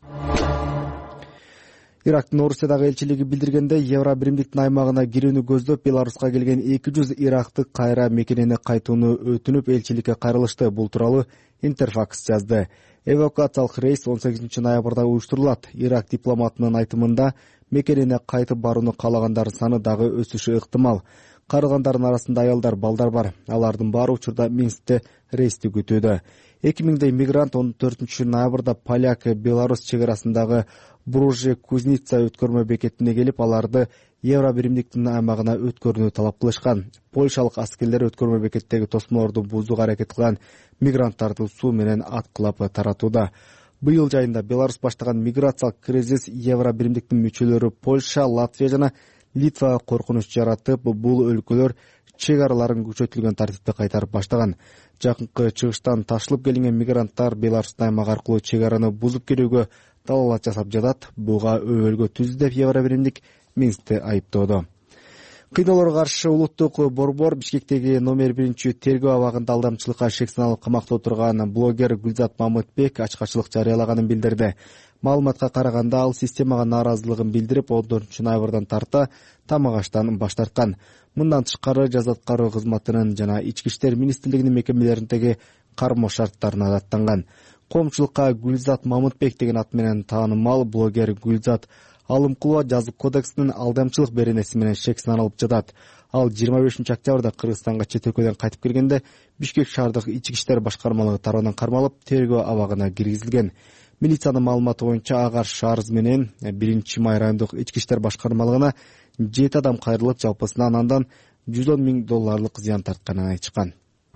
Ирактын Орусиядагы элчилиги билдиргенде, Евро биримдиктин аймагына кирүүнү көздөп Беларуска келген эки жүз ирактык кайра мекенене кайтууну өтүнүп элчиликке кайрылышты. Бул тууралуу Интерфакс жазды. Эвакуациялык рейс он сегизинчи ноябрда уюштурулат. Ирак дипломатынын айтымында, мекенене кайтып барууну каалагандардын саны дагы өсүшү ыктымал. Кайрылгандардын арасында аялдар, балдар бар. Алардын баары учурда Минскте рейсти күтүүдө. эки миңдей мигрант он төртүнчү ноябрда Поляк Беларусь чек арасындагы Бруже Кузница өткөрмө бекетине келип, аларды евро биримдиктин аймагына өткөрүүнү талап кылышкан. Польшалык аскерлер өткөрмө бекеттеги тосмолорду бузууга аракет кылган мигранттарды суу менен аткылап таратууда. Быйыл жайында Беларусь баштаган миграциялык кризис евро биримдиктин мүчөлөрү Польша, Латвия жана Литвага коркунуч жаратып, бул өлкөлөр чек араларын күчөтүлгөн тартипте кайтарып баштаган. Жакынкы чыгыштан ташылып келинген мигранттар Беларустун аймагы аркылуу чек араны бузуп кирүүгө далалат жасап жатат. Буга өбөлгө түздү деп евро биримдик Минскти айыптоодо. Кыйноолорго каршы улуттук борбор Бишкектеги номер биринчи тергөө абагында алдамчылыкка шек саналып камакта отурган блогер Гүлзат Мамытбек ачкачылык жарыялаганын билдирди. Маалыматка караганда, ал системага нааразылыгын билдирип, он төртүнчү ноябрдан тарта тамак аштан баш тарткан. Мындан тышкары жаза аткаруу кызматынын жана Ички иштер министрлигинин мекемелериндеги кармоо шарттарына даттанган. Коомчулукка Гүлзат Мамытбек деген ат менен таанымал блогер Гүлзат Алымкулова жазык кодексинин алдамчылык беренеси менен шек саналып жатат. Ал жыйырма бешинчи октябрда Кыргызстанга чет өлкөдөн кайтып келгенде Бишкек шаардык Ички иштер башкармалыгы тарабынан кармалып, тергөө абагына киргизилген. Милициянын маалыматы боюнча Ага шаарыз менен биринчи май райондук Ички иштер башкармалыгына жети адам кайрылып, жалпысынан андан жүз он миң долларлык зыян тартканын айтышкан.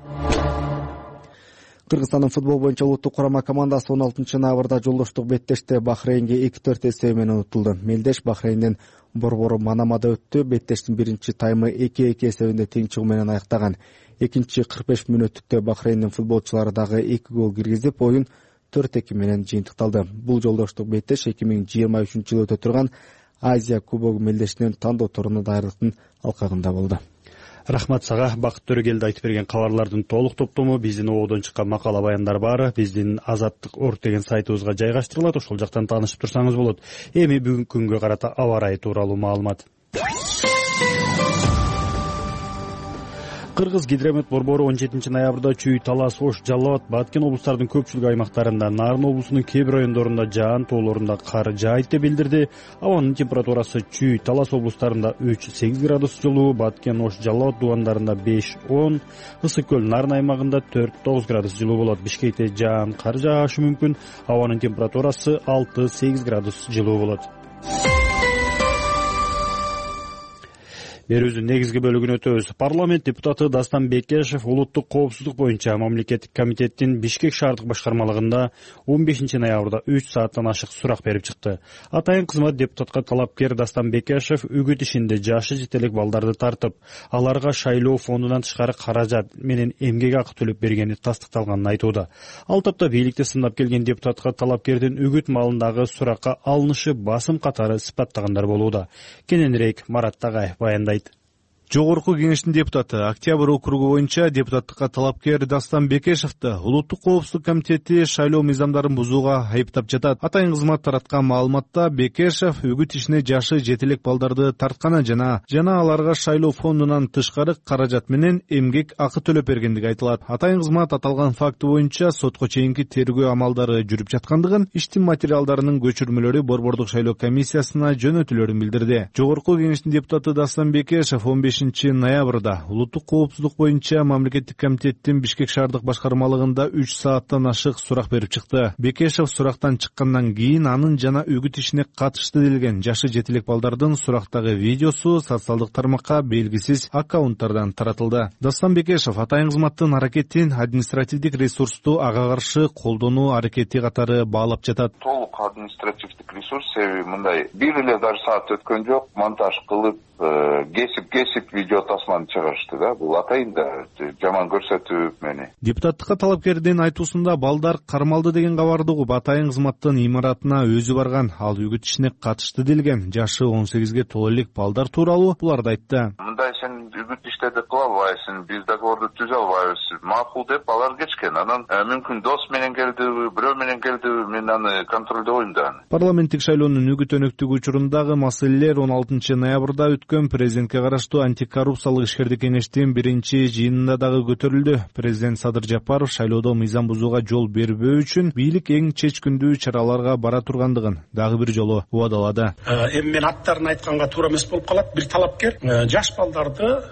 Кыргызстандын футбол боюнча улуттук курама командасы он алтынчы ноябрда жолдоштук беттеште Бахрейнге эки төрт эсеби менен утулду. Мелдеш Бахрейндин борбору Манамада өттү. Беттештин биринчи таймы эки эки эсебинде тең чыгуу менен аяктаган. Экинчи кырк беш мүнөттүктө Бахрейндин футболчулары дагы эки гол киргизип, оюн төрт эки менен жыйынтыкталды. Бул жолдоштук беттеш эки миң жыйырма үчүнчү жылы өтө турган Азия кубогу Мелдештин тандоо туруна даярдыктын алкагында болду. Рахмат сага. Бакыт Төрөгелди айтып берген кабарлардын толук топтому биздин ободон чыккан макала баяндар баары биздин Азаттык орг деген сайтыбызга жайгаштырылат. Ошол жактан таанышып турсаңыз болот. Эми бүгүнкү күнгө карата аба ырайы тууралуу маалымат. Кыргыз гидромет борбору он жетинчи ноябрда Чүй, Талас, Ош, Жалал Абад, Баткен облустарынын көпчүлүк аймактарында, Нарын облусунун кээ бир райондорунда жаан тоолорунда кар жаайт деп билдирди. Абанын температурасы Чүй, Талас облустарында үч сегиз градус жылуу, Баткен, Ош, Жалал Абад дубандарында беш он, Ысык көл, Нарын аймагында төрт тогуз градус жылуу болот. Бишкекте жаан кар жаашы мүмкүн. Абанын температурасы алты сегиз градус жылуу болот. Берүүбүздүн негизги бөлүгүнө өтөбүз. Парламент депутаты Дастан Бекешев улуттук коопсуздук боюнча мамлекеттик комитеттин Бишкек шаардык башкармалыгында он бешинчи ноябрда үч сааттан ашык сурак берип чыкты. Атайын кызмат депутатка талапкер Дастан Бекешев үгүт ишинде жашы жете элек балдарды тартып, аларга шайлоо фондунан тышкары каражат менен эмгек акы төлөп бергени тастыкталганын айтууда. Ал тапта бийликти сындап келген депутатка талапкердин үгүт маалындагы суракка алынышы басым катары сыпаттагандар болууда. Кененирээк Марат Тагаев баяндайт. Жогорку кеңештин депутаты Октябрь округу боюнча депутаттыкка талапкер Дастан Бекешевди улуттук коопсуздук комитети шайлоо мыйзамдарын бузууга айыптап жатат. Атайын кызмат тараткан маалыматта Бекешев үгүт ишине жашы жете элек балдарды тартканы жана жана аларга шайлоо фондунан тышкары каражат менен эмгек акы төлөп бергендиги айтылат. Атайын кызмат аталган факты боюнча сотко чейинки тергөө амалдары жүрүп жаткандыгын, иштин материалдарынын көчүрмөлөрү борбордук шайлоо комиссиясына жөнөтүлөрүн билдирди. Жогорку кеңештин депутаты Дастан Бекешев он бешинчи ноябрда улуттук коопсуздук боюнча мамлекеттик комитеттин Бишкек шаардык башкармалыгында үч сааттан ашык сурак берип чыкты. Бекешев сурактан чыккандан кийин анын жана үгүт ишине катышты делген жашы жете элек балдардын сурактагы видеосу социалдык тармакка белгисиз аккаунттардан таратылды. Дастан Бекешев атайын кызматтын аракетин административдик ресурсту ага каршы колдонуу аракети катары баалап жатат. Толук административдик ресурс, себеби мындай бир эле даже саат өткөн жок, монтаж кылып кесип кесип видео тасманы чыгарышты да. Бул атайын да жаман көрсөтүп мени. Депутаттыкка талапкердин айтуусунда балдар кармалды деген кабарды угуп атайын кызматтын имаратына өзү барган, ал үгүт ишине катышты делген жашы он сегизге толо элек балдар тууралуу буларды айтты. Мындай сен үгүт иштеди кыла албайсың, биз договорду түзө албайбыз, макул деп алар кеткен. Анан мүмкүн дос менен келдиби, бирөө менен келдиби, мен аны контролдойм да. Парламенттик шайлоонун үгүт өнөктүгү учурундагы маселелер он алтынчы ноябрда өткөн президентке караштуу антикоррупциялык ишкердик кеңештин биринчи жыйынында дагы көтөрүлдү. Президент Садыр Жапаров шайлоодо мыйзам бузууга жол бербөө үчүн бийлик эң чечкиндүү чараларга бара тургандыгын дагы бир жолу убадалады. Эми мен аттарын айтканга туура эмес болуп калат. Бир талапкер жаш балдарды колдонуп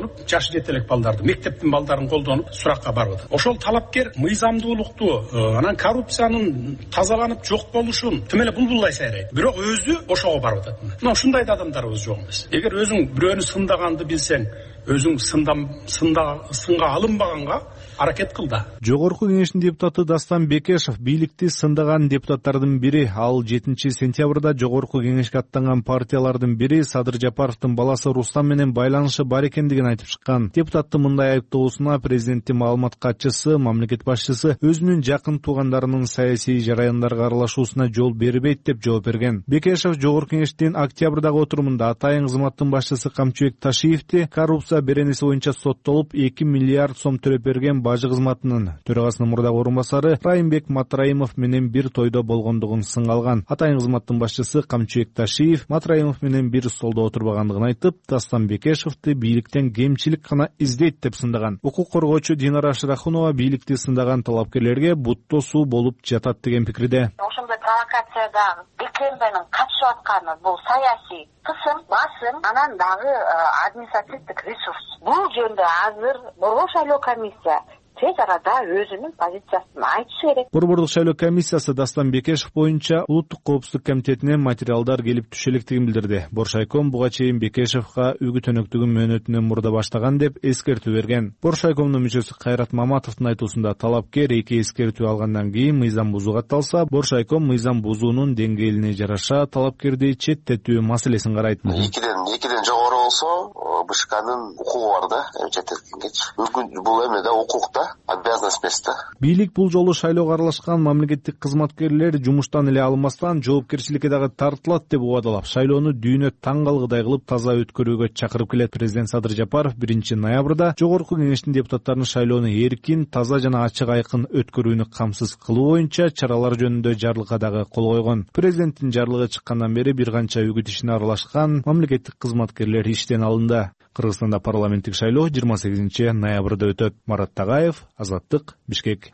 туруп жашы жете элек балдарды, мектептин балдарын колдонуп суракка барып атат. Ошол талапкер мыйзамдуулукту, анан коррупциянын тазаланып жок болушун тим эле булбулдай сайрайт. Бирок өзү ошого барып атат. Мына ушундай адамдарыбыз жок эмес. Эгер өзүң бирөөнү сындаганды билсең, өзүң сындан сында сынга алынбаганга аракет кыл да. Жогорку кеңештин депутаты Дастан Бекешев бийликти сындаган депутаттардын бири. Ал жетинчи сентябрда жогорку кеңешке аттанган партиялардын бири Садыр Жапаровдун баласы Рустам менен байланышы бар экендигин айтып чыккан. Депутаттын мындай айыптоосуна президенттин маалымат катчысы, мамлекет башчысы өзүнүн жакын туугандарынын саясий жараяндарга аралашуусуна жол бербейт деп жооп берген. Бекешев жогорку кеңештин октябрдагы отурумунда Атайын кызматтын башчысы Камчыбек Ташиевди коррупция беренеси боюнча соттолуп эки миллиард сом төлөп берген бажы кызматынын төрагасынын мурдагы орун басары Райымбек Матраимов менен бир тойдо болгондугун сынга алган. Атайын кызматтын башчысы Камчыбек Ташиев Матраимов менен бир столдо отурбагандыгын айтып, Дастан Бекешевди бийликтен кемчилик гана издейт деп сындаган. Укук коргоочу Динара Шырахунова бийликти сындаган талапкерлерге бутто суу болуп жатат деген пикирде. Ошондой провокациядан бекембенин катышып атканы бул саясий кысым, басым, анан дагы административдик ресурс. Бул жөнүндө азыр Борбор шайлоо комиссия тез арада өзүнүн позициясын айтышы керек. Борбордук шайлоо комиссиясы Дастан Бекешев боюнча улуттук коопсуздук комитетине материалдар келип түшө электигин билдирди. Боршайком буга чейин Бекешевга үгүт өнөктүгүн мөөнөтүнөн мурда баштаган деп эскертүү берген. Боршайкомдун мүчөсү Кайрат Маматовдун айтуусунда талапкер эки эскертүү алгандан кийин мыйзам бузууга катталса, Боршайком мыйзам бузуунун деңгээлине жараша талапкерди четтетүү маселесин карайт. Экиден экиден жогору болсо, БШКнын укугу бар да, четтеткенгечи. Бул эме да укукта обязанность эмес да. Бийлик бул жолу шайлоого аралашкан мамлекеттик кызматкерлер жумуштан эле алынмастан жоопкерчиликке дагы тартылат деп убадалап, шайлоону дүйнө таң калгыдай кылып таза өткөрүүгө чакырып келет. Президент Садыр Жапаров биринчи ноябрда жогорку кеңештин депутаттарын шайлоону эркин, таза жана ачык айкын өткөрүүнү камсыз кылуу боюнча чаралар жөнүндө жарлыкка дагы кол койгон. Президенттин жарлыгы чыккандан бери бир канча үгүт ишине аралашкан мамлекеттик кызматкерлер иштен алынды. Кыргызстанда парламенттик шайлоо жыйырма сегизинчи ноябрда өтөт. Марат Тагаев, Азаттык, Бишкек.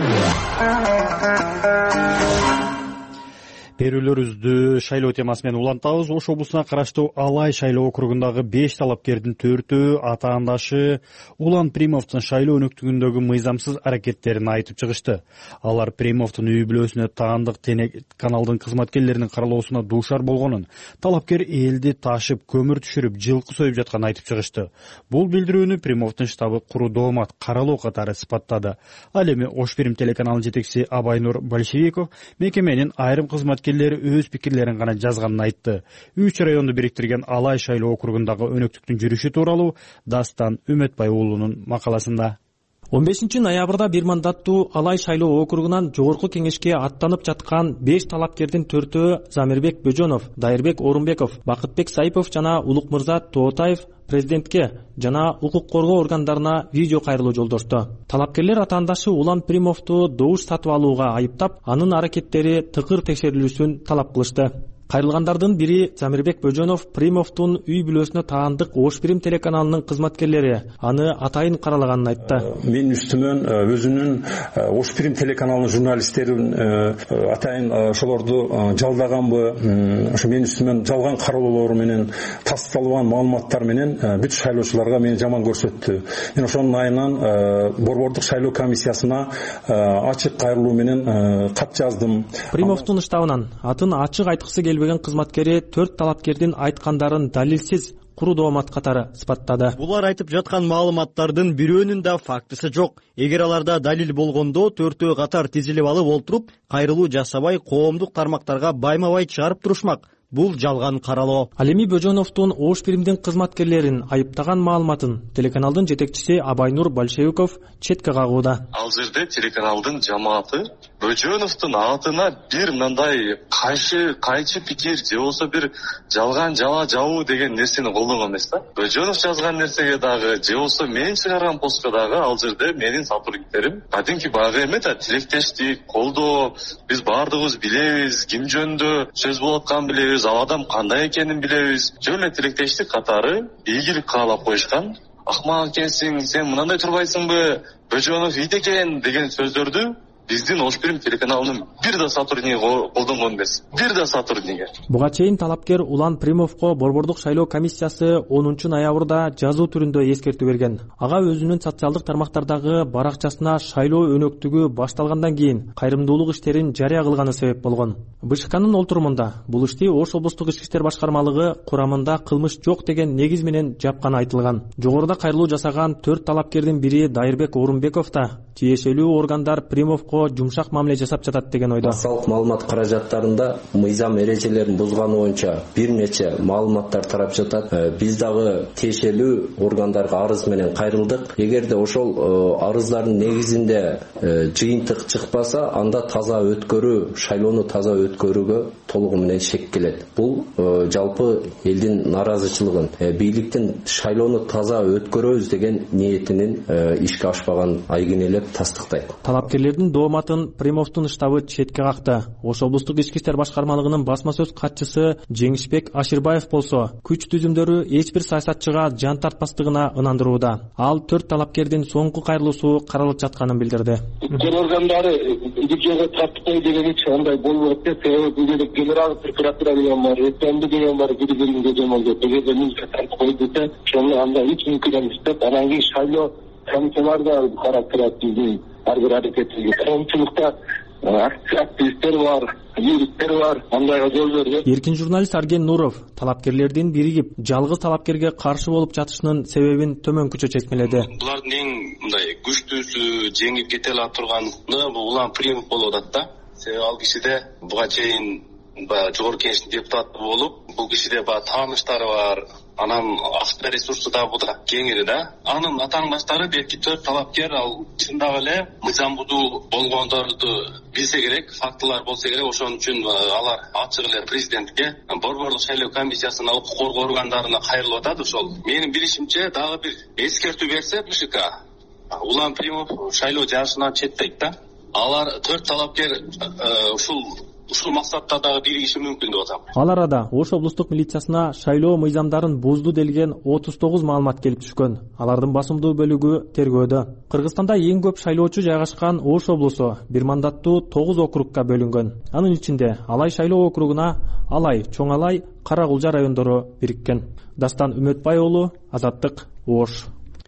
Берүүлөрүбүздү шайлоо темасы менен улантабыз. Ош облусуна караштуу Алай шайлоо округундагы беш талапкердин төртөө атаандашы Улан Примовдун шайлоо өнөктүгүндөгү мыйзамсыз аракеттерин айтып чыгышты. Алар Примовдун үй бүлөсүнө таандык каналдын кызматкерлеринин каралоосуна дуушар болгонун, талапкер элди ташып, көмүр түшүрүп, жылкы союп жатканын айтып чыгышты. Бул билдирүүнү Примовдун штабы куру доомат каралоо катары сыпаттады. Ал эми Ош Прим телеканалынын жетекчиси Абайнур Большевиков мекеменин айрым кызматкерлери өз пикирлерин гана жазганын айтты. Үч районду бириктирген Алай шайлоо округундагы өнөктүктүн жүрүшү тууралуу Дастан Үмөтбай уулунун макаласында. он бешинчи ноябрда бир мандаттуу Алай шайлоо округунан жогорку кеңешке аттанып жаткан беш талапкердин төртөө Замирбек Бөжөнов, Дайырбек Орунбеков, Бакытбек Сайпов жана Улукмырза Тоотаев президентке жана укук коргоо органдарына видео кайрылуу жолдошту. Талапкерлер атаандашы Улан Примовду добуш сатып алууга айыптап, анын аракеттери тыкыр текшерилүүсүн талап кылышты. Кайрылгандардын бири Замирбек Бөжөнов Примовдун үй бүлөсүнө таандык Ош Прим телеканалынын кызматкерлери аны атайын каралаганын айтты. Мен үстүмөн өзүнүн Ош Прим телеканалынын журналисттерин атайын ошолорду жалдаганбы, ошо мен үстүмөн жалган кароолору менен тасталган маалыматтар менен бүт шайлоочуларга мени жаман көрсөттү. Мен ошонун айынан Борбордук шайлоо комиссиясына ачык кайрылуу менен кат жаздым. Примовдун штабынан атын ачык айткысы келбеген кызматкери төрт талапкердин айткандарын далилсиз куру доомат катары сыпаттады. Булар айтып жаткан маалыматтардын бирөөнүн да фактысы жок. Эгер аларда далил болгондо төртөө катар тизилип алып олтуруп, кайрылуу жасабай коомдук тармактарга байма-бай чыгарып турушмак. Бул жалган каралоо. Ал эми Бөжөновдун Ош Примдин кызматкерлерин айыптаган маалыматын телеканалдын жетекчиси Абайнур Большевиков четке кагууда. Ал жерде телеканалдын жамааты Бөжөновдун атына бир мындай кайшы кайчы пикир же болсо бир жалган жала жабуу деген нерсени колдонгон эмес да. Бөжөнов жазган нерсеге дагы же болсо мен чыгарган постко дагы ал жерде менин сотрудниктерим кадимки багы эме да, тилектештик, колдоо, биз баардыгыбыз билебиз, ким жөнүндө сөз болуп атканын билебиз, ал адам кандай экенин билебиз. Жөн эле тилектештик катары ийгилик каалап коюшкан. Акмак экенсиң, сен мынандай турбайсыңбы, Бөжөнов ит экен деген сөздөрдү биздин Ошпирим телеканалынын бир да сотрудниги колдонгон эмес. Бир да сотрудниги. Буга чейин талапкер Улан Примовго борбордук шайлоо комиссиясы онунчу ноябрда жазуу түрүндө эскертүү берген. Ага өзүнүн социалдык тармактардагы баракчасына шайлоо өнөктүгү башталгандан кийин кайрымдуулук иштерин жарыя кылганы себеп болгон. БШКнын олтурумунда бул ишти Ош облустук ички иштер башкармалыгы курамында кылмыш жок деген негиз менен жапканы айтылган. Жогоруда кайрылуу жасаган төрт талапкердин бири Дайырбек Орунбеков да тиешелүү органдар Примовго жумшак мамиле жасап жатат деген ойдо. Массалык маалымат каражаттарында мыйзам эрежелерин бузганы боюнча бир нече маалыматтар тарап жатат. Биз дагы тиешелүү органдарга арыз менен кайрылдык. Эгерде ошол арыздардын негизинде жыйынтык чыкпаса, анда таза өткөрүү, шайлоону таза өткөрүүгө толугу менен шек келет. Бул жалпы элдин наразычылыгын, бийликтин шайлоону таза өткөрөбүз деген ниетинин ишке ашпаган айгинелеп тастыктайт. Талапкерлердин дооматын Примовдун штабы четке какты. Ош облустук ички иштер башкармалыгынын басма сөз катчысы Жеңишбек Аширбаев болсо, күч түзүмдөрү эч бир саясатчыга жан тартпастыгына ынандырууда. Ал төрт талапкердин соңку кайрылуусу каралып жатканын билдирди. Жер органдары видеого тартпай деген эч кандай болбойт деп, себеби бул генерал прокуратура деген бар, этенди деген бар, бири-бирин деген бар. Эгерде милиция тартпай десе, ошону анда эч мүмкүн эмес деп, анан кийин шайлоо комиссиялар да карап турат биздин ар бир аракетибизге. Коомчулукта активисттер бар, юристтер бар, андайга жол берди. Эркин журналист Арген Нуров талапкерлердин биригип, жалгыз талапкерге каршы болуп жатышынын себебин төмөнкүчө чечмеледи. Булардын эң мындай күчтүүсү, жеңип кете ала турганы бул Улан Примов болуп атат да. Себеби ал кишиде буга чейин жогорку кеңештин депутаты болуп, бул кишиде баягы тааныштары бар, анан акча ресурсу да буда кеңири да. Анын атаандаштары белки төрт талапкер ал чындап эле мыйзам бузуу болгондорду билсе керек, фактылар болсо керек. Ошон үчүн алар ачык эле президентке, борбордук шайлоо комиссиясынын укук коргоо органдарына кайрылып атат. Ошол менин билишимче дагы бир эскертүү берсе БШК, Улан Примов шайлоо жарышынан четтейт да. Алар төрт талапкер ушул ушул максатта дагы биригиши мүмкүн деп атам. Ал арада Ош облустук милициясына шайлоо мыйзамдарын бузду делген отуз тогуз маалымат келип түшкөн. Алардын басымдуу бөлүгү тергөөдө. Кыргызстанда эң көп шайлоочу жайгашкан Ош облусу бир мандаттуу тогуз округка бөлүнгөн. Анын ичинде Алай шайлоо округуна Алай, Чоң Алай, Кара Кулжа райондору бириккен. Дастан Үмөтбай уулу, Азаттык, Ош.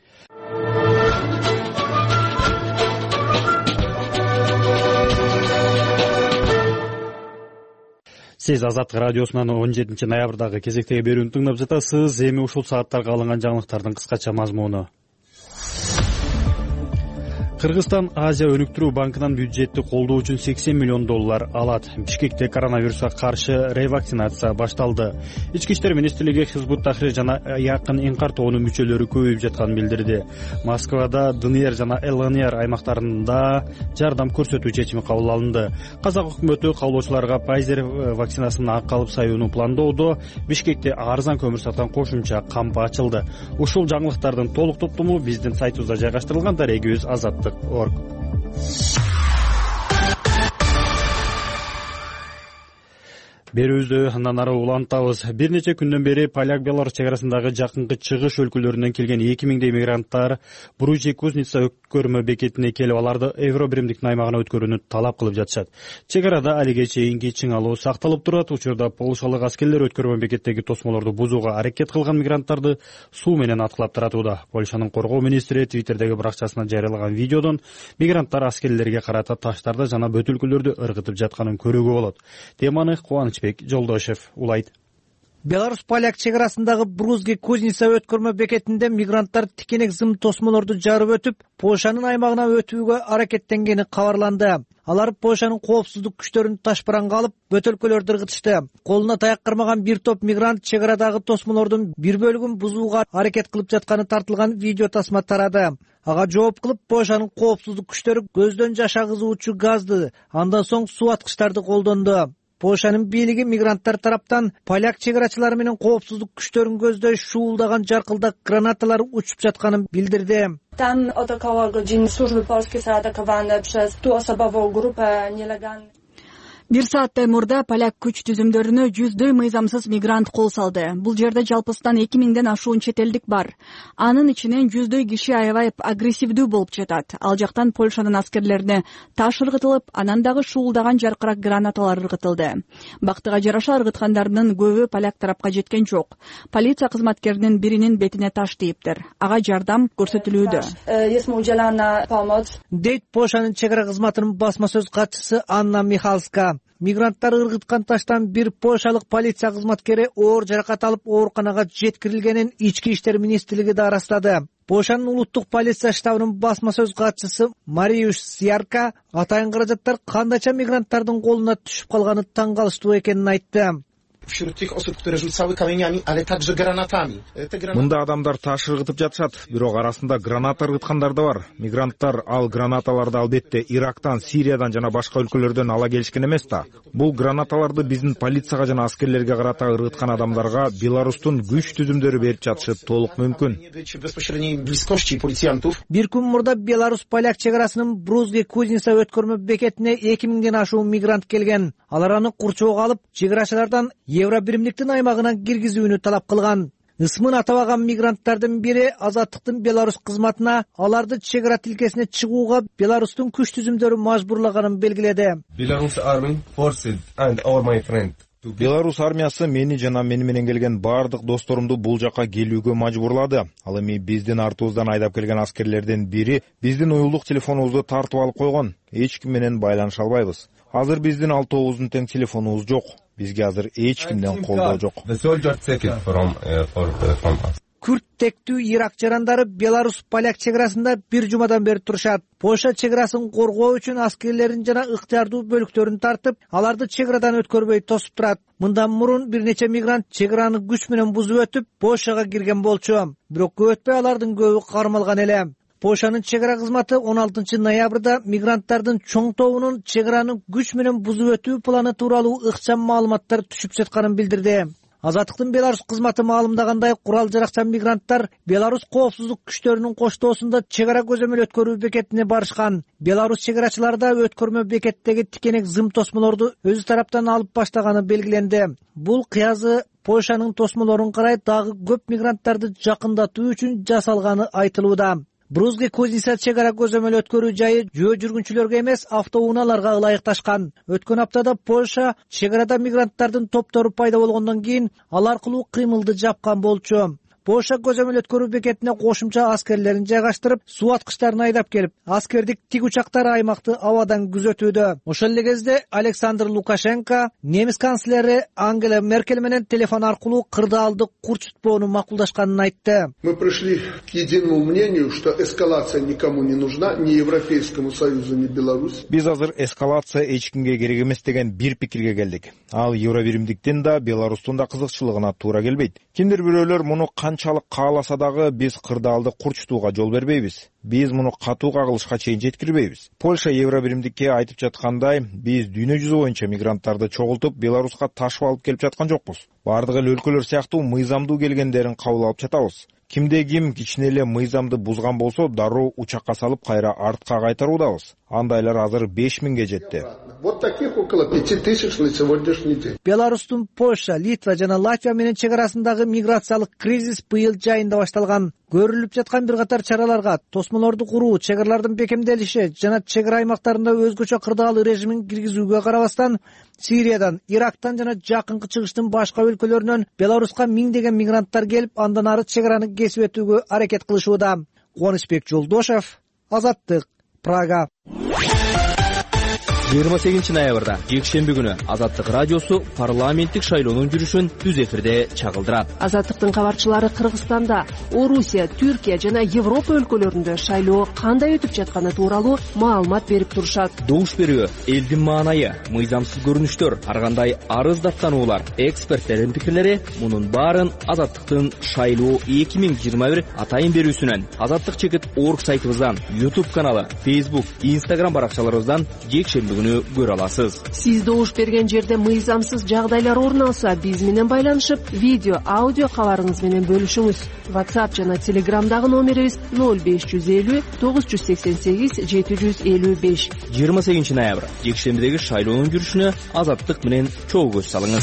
Сиз Азаттык радиосунан он жетинчи ноябрдагы кезектеги берүүнү тыңдап жатасыз. Эми ушул сааттарга алынган жаңылыктардын кыскача мазмуну. Кыргызстан Азия өнүктүрүү банкынан бюджетти колдоо үчүн сексен миллион доллар алат. Бишкекте коронавируска каршы ревакцинация башталды. Ички иштер министрлиги Хизбут Тахрир жана Якын Инкар тобунун мүчөлөрү көбөйүп жатканын билдирди. Москвада ДНР жана ЛНР аймактарында жардам көрсөтүү чечими кабыл алынды. Казак өкмөтү кабылоочуларга Pfizer вакцинасын ак алып саюуну пландоодо. Бишкекте арзан көмүр саткан кошумча кампа ачылды. Ушул жаңылыктардын толук топтому биздин сайтыбызда жайгаштырылган. Дарегибиз Азаттык орг. Берүүбүздү андан ары улантабыз. Бир нече күндөн бери поляк-белорус чек арасындагы жакынкы чыгыш өлкөлөрүнөн келген эки миңдей мигранттар Бружи-Кузница өткөрмө бекетине келип, аларды Евробиримдиктин аймагына өткөрүүнү талап кылып жатышат. Чек арада алиге чейинки чыңалуу сакталып турат. Учурда полшалык аскерлер өткөрмө бекеттеги тосмолорду бузууга аракет кылган мигранттарды суу менен аткылап таратууда. Польшанын коргоо министри Твиттердеги баракчасына жарыялаган видеодон мигранттар аскерлерге карата таштарды жана бөтөлкөлөрдү ыргытып жатканын көрүүгө болот. Теманы Кубаныч Жолдошев улайт. Белорус-поляк чек арасындагы Бружи-Кузница өткөрмө бекетинде мигранттар тикенек зым тосмолорду жарып өтүп, Польшанын аймагына өтүүгө аракеттенгени кабарланды. Алар Польшанын коопсуздук күчтөрүн ташпаранга алып, бөтөлкөлөрдү ыргытышты. Колуна таяк кармаган бир топ мигрант чек арадагы тосмолордун бир бөлүгүн бузууга аракет кылып жатканы тартылган видео тасма тарады. Ага жооп кылып, Польшанын коопсуздук күчтөрү көздөн жаш агызуучу газды, андан соң суу аткычтарды колдонду. Польшанын бийлиги мигранттар тараптан поляк чек-арачылары менен коопсуздук күчтөрүн көздөй шуулдаган жаркылдак гранаталар учуп жатканын билдирди. Tam od około godziny służby polskie są atakowane przez tu osobową grupę nielegalnych. бир сааттай мурда поляк күч түзүмдөрүнө жүздөй мыйзамсыз мигрант кол салды. Бул жерде жалпысынан эки миңден ашуун чет элдик бар. Анын ичинен жүздөй киши аябай агрессивдүү болуп жатат. Ал жактан Польшанын аскерлерине таш ыргытылып, анан дагы шуулдаган жаркырак гранаталар ыргытылды. Бактыга жараша ыргыткандардын көбү поляк тарапка жеткен жок. Полиция кызматкеринин биринин бетине таш тийиптир. Ага жардам көрсөтүлүүдө. Дейт Польшанын чек ара кызматынын басма сөз катчысы Анна Михалска. Мигранттар ыргыткан таштан бир польшалык полиция кызматкери оор жаракат алып ооруканага жеткирилгенин Ички иштер министрлиги да ырастады. Польшанын улуттук полиция штабынын басма сөз катчысы Мариуш Сиарка атайын каражаттар кандайча мигранттардын колуна түшүп калганы таң калыштуу экенин айтты. Мында адамдар таш ыргытып жатышат, бирок арасында граната ыргыткандар да бар. Мигранттар ал гранаталарды албетте Ирактан, Сириядан жана башка өлкөлөрдөн ала келишкен эмес да. Бул гранаталарды биздин полицияга жана аскерлерге карата ыргыткан адамдарга Беларустун күч түзүмдөрү берип жатышы толук мүмкүн. Бир күн мурда Беларусь поляк чек арасынын Брузге Кузница өткөрмө бекетине эки миңден ашуун мигрант келген. Алар аны курчоого алып, чек арачылардан Евро биримдиктин аймагына киргизүүнү талап кылган. Ысмын атабаган мигранттардын бири Азаттыктын Беларусь кызматына аларды чек ара тилкесине чыгууга Беларустун күч түзүмдөрү мажбурлаганын белгиледи. Беларусь армиясы мени жана мени менен келген бардык досторумду бул жака келүүгө мажбурлады. Ал эми биздин артыбыздан айдап келген аскерлерден бири биздин уюлдук телефонубузду тартып алып койгон. Эч ким менен байланыша албайбыз. Азыр биздин алтообуздун тең телефонубуз жок. Бизге азыр эч кимден колдоо жок. Күрт тектүү Ирак жарандары Беларусь поляк чек арасында бир жумадан бери турушат. Польша чек арасын коргоо үчүн аскерлерин жана ыктыярдуу бөлүктөрүн тартып, аларды чек арадан өткөрбөй тосуп турат. Мындан мурун бир нече мигрант чек араны күч менен бузуп өтүп, Польшага кирген болчу. Бирок көп өтпөй алардын көбү кармалган эле. Польшанын чек ара кызматы он алтынчы ноябрда мигранттардын чоң тобунун чек араны күч менен бузуп өтүү планы тууралуу ыкчам маалыматтар түшүп жатканын билдирди. Азаттыктын Беларусь кызматы маалымдагандай, курал жаракчан мигранттар Беларусь коопсуздук күчтөрүнүн коштоосунда чек ара көзөмөл өткөрүү бекетине барышкан. Беларусь чек арачылары да өткөрмө бекеттеги тикенек зым тосмолорду өзү тараптан алып баштаганы белгиленди. Бул кыязы Польшанын тосмолорун карай дагы көп мигранттарды жакындатуу үчүн жасалганы айтылууда. Брузге Кузница чек ара көзөмөл өткөрүү жайы жөө жүргүнчүлөргө эмес, автоунааларга ылайыкташкан. Өткөн аптада Польша чек арада мигранттардын топтору пайда болгондон кийин ал аркылуу кыймылды жапкан болчу. Польша көзөмөл өткөрүү бекетине кошумча аскерлерин жайгаштырып, суу аткычтарын айдап келип, аскердик тик учактар аймакты абадан күзөтүүдө. Ошол эле кезде Александр Лукашенко немис канцлери Ангела Меркель менен телефон аркылуу кырдаалды курчутпоону макулдашканын айтты. Мы пришли к единому мнению, что эскалация никому не нужна, ни Европейскому Союзу, ни Беларуси. Биз азыр эскалация эч кимге керек эмес деген бир пикирге келдик. Ал Евро биримдиктин да, Беларустун да кызыкчылыгына туура келбейт. Кимдир бирөөлөр муну канчалык кааласа дагы биз кырдаалды курчутууга жол бербейбиз. Биз муну катуу кагылышка чейин жеткирбейбиз. Польша Евро биримдикке айтып жаткандай, биз дүйнө жүзү боюнча мигранттарды чогултуп Беларуска ташып алып келип жаткан жокпуз. Бардык эл өлкөлөр сыяктуу мыйзамдуу келгендерин кабыл алып жатабыз. Кимде ким кичине эле мыйзамды бузган болсо, дароо учакка салып кайра артка кайтаруудабыз. Андайлар азыр беш миңге жетти. Вот таких около пяти тысяч на сегодняшний день. Беларустун Польша, Литва жана Латвия менен чек арасындагы миграциялык кризис быйыл жайында башталган. Көрүлүп жаткан бир катар чараларга тосмолорду куруу, чек аралардын бекемделиши жана чек ара аймактарында өзгөчө кырдаал режимин киргизүүгө карабастан, Сириядан, Ирактан жана жакынкы чыгыштын башка өлкөлөрүнөн Беларуска миңдеген мигранттар келип, андан ары чек араны кесип өтүүгө аракет кылышууда. Кубанычбек Жолдошев, Азаттык, Прага. жыйырма сегизинчи ноябрда жекшемби күнү Азаттык радиосу парламенттик шайлоонун жүрүшүн түз эфирде чагылдырат. Азаттыктын кабарчылары Кыргызстанда, Орусия, Түркия жана Европа өлкөлөрүндө шайлоо кандай өтүп жатканы тууралуу маалымат берип турушат. Добуш берүү, элдин маанайы, мыйзамсыз көрүнүштөр, ар кандай арыз даттануулар, эксперттердин пикирлери мунун баарын Азаттыктын шайлоо эки миң жыйырма бир атайын берүүсүнөн, Азаттык чекит орг сайтыбыздан, YouTube каналы, Facebook, Instagram баракчаларыбыздан жекшемби көпчүлүгүнү көрө аласыз. Сиз добуш берген жерде мыйзамсыз жагдайлар орун алса, биз менен байланышып, видео, аудио кабарыңыз менен бөлүшүңүз. WhatsApp жана Telegramдагы номерибиз ноль беш жүз элүү тогуз жүз сексен сегиз жети жүз элүү беш. жыйырма сегизинчи ноябрь жекшембидеги шайлоонун жүрүшүнө Азаттык менен чогуу көз салыңыз.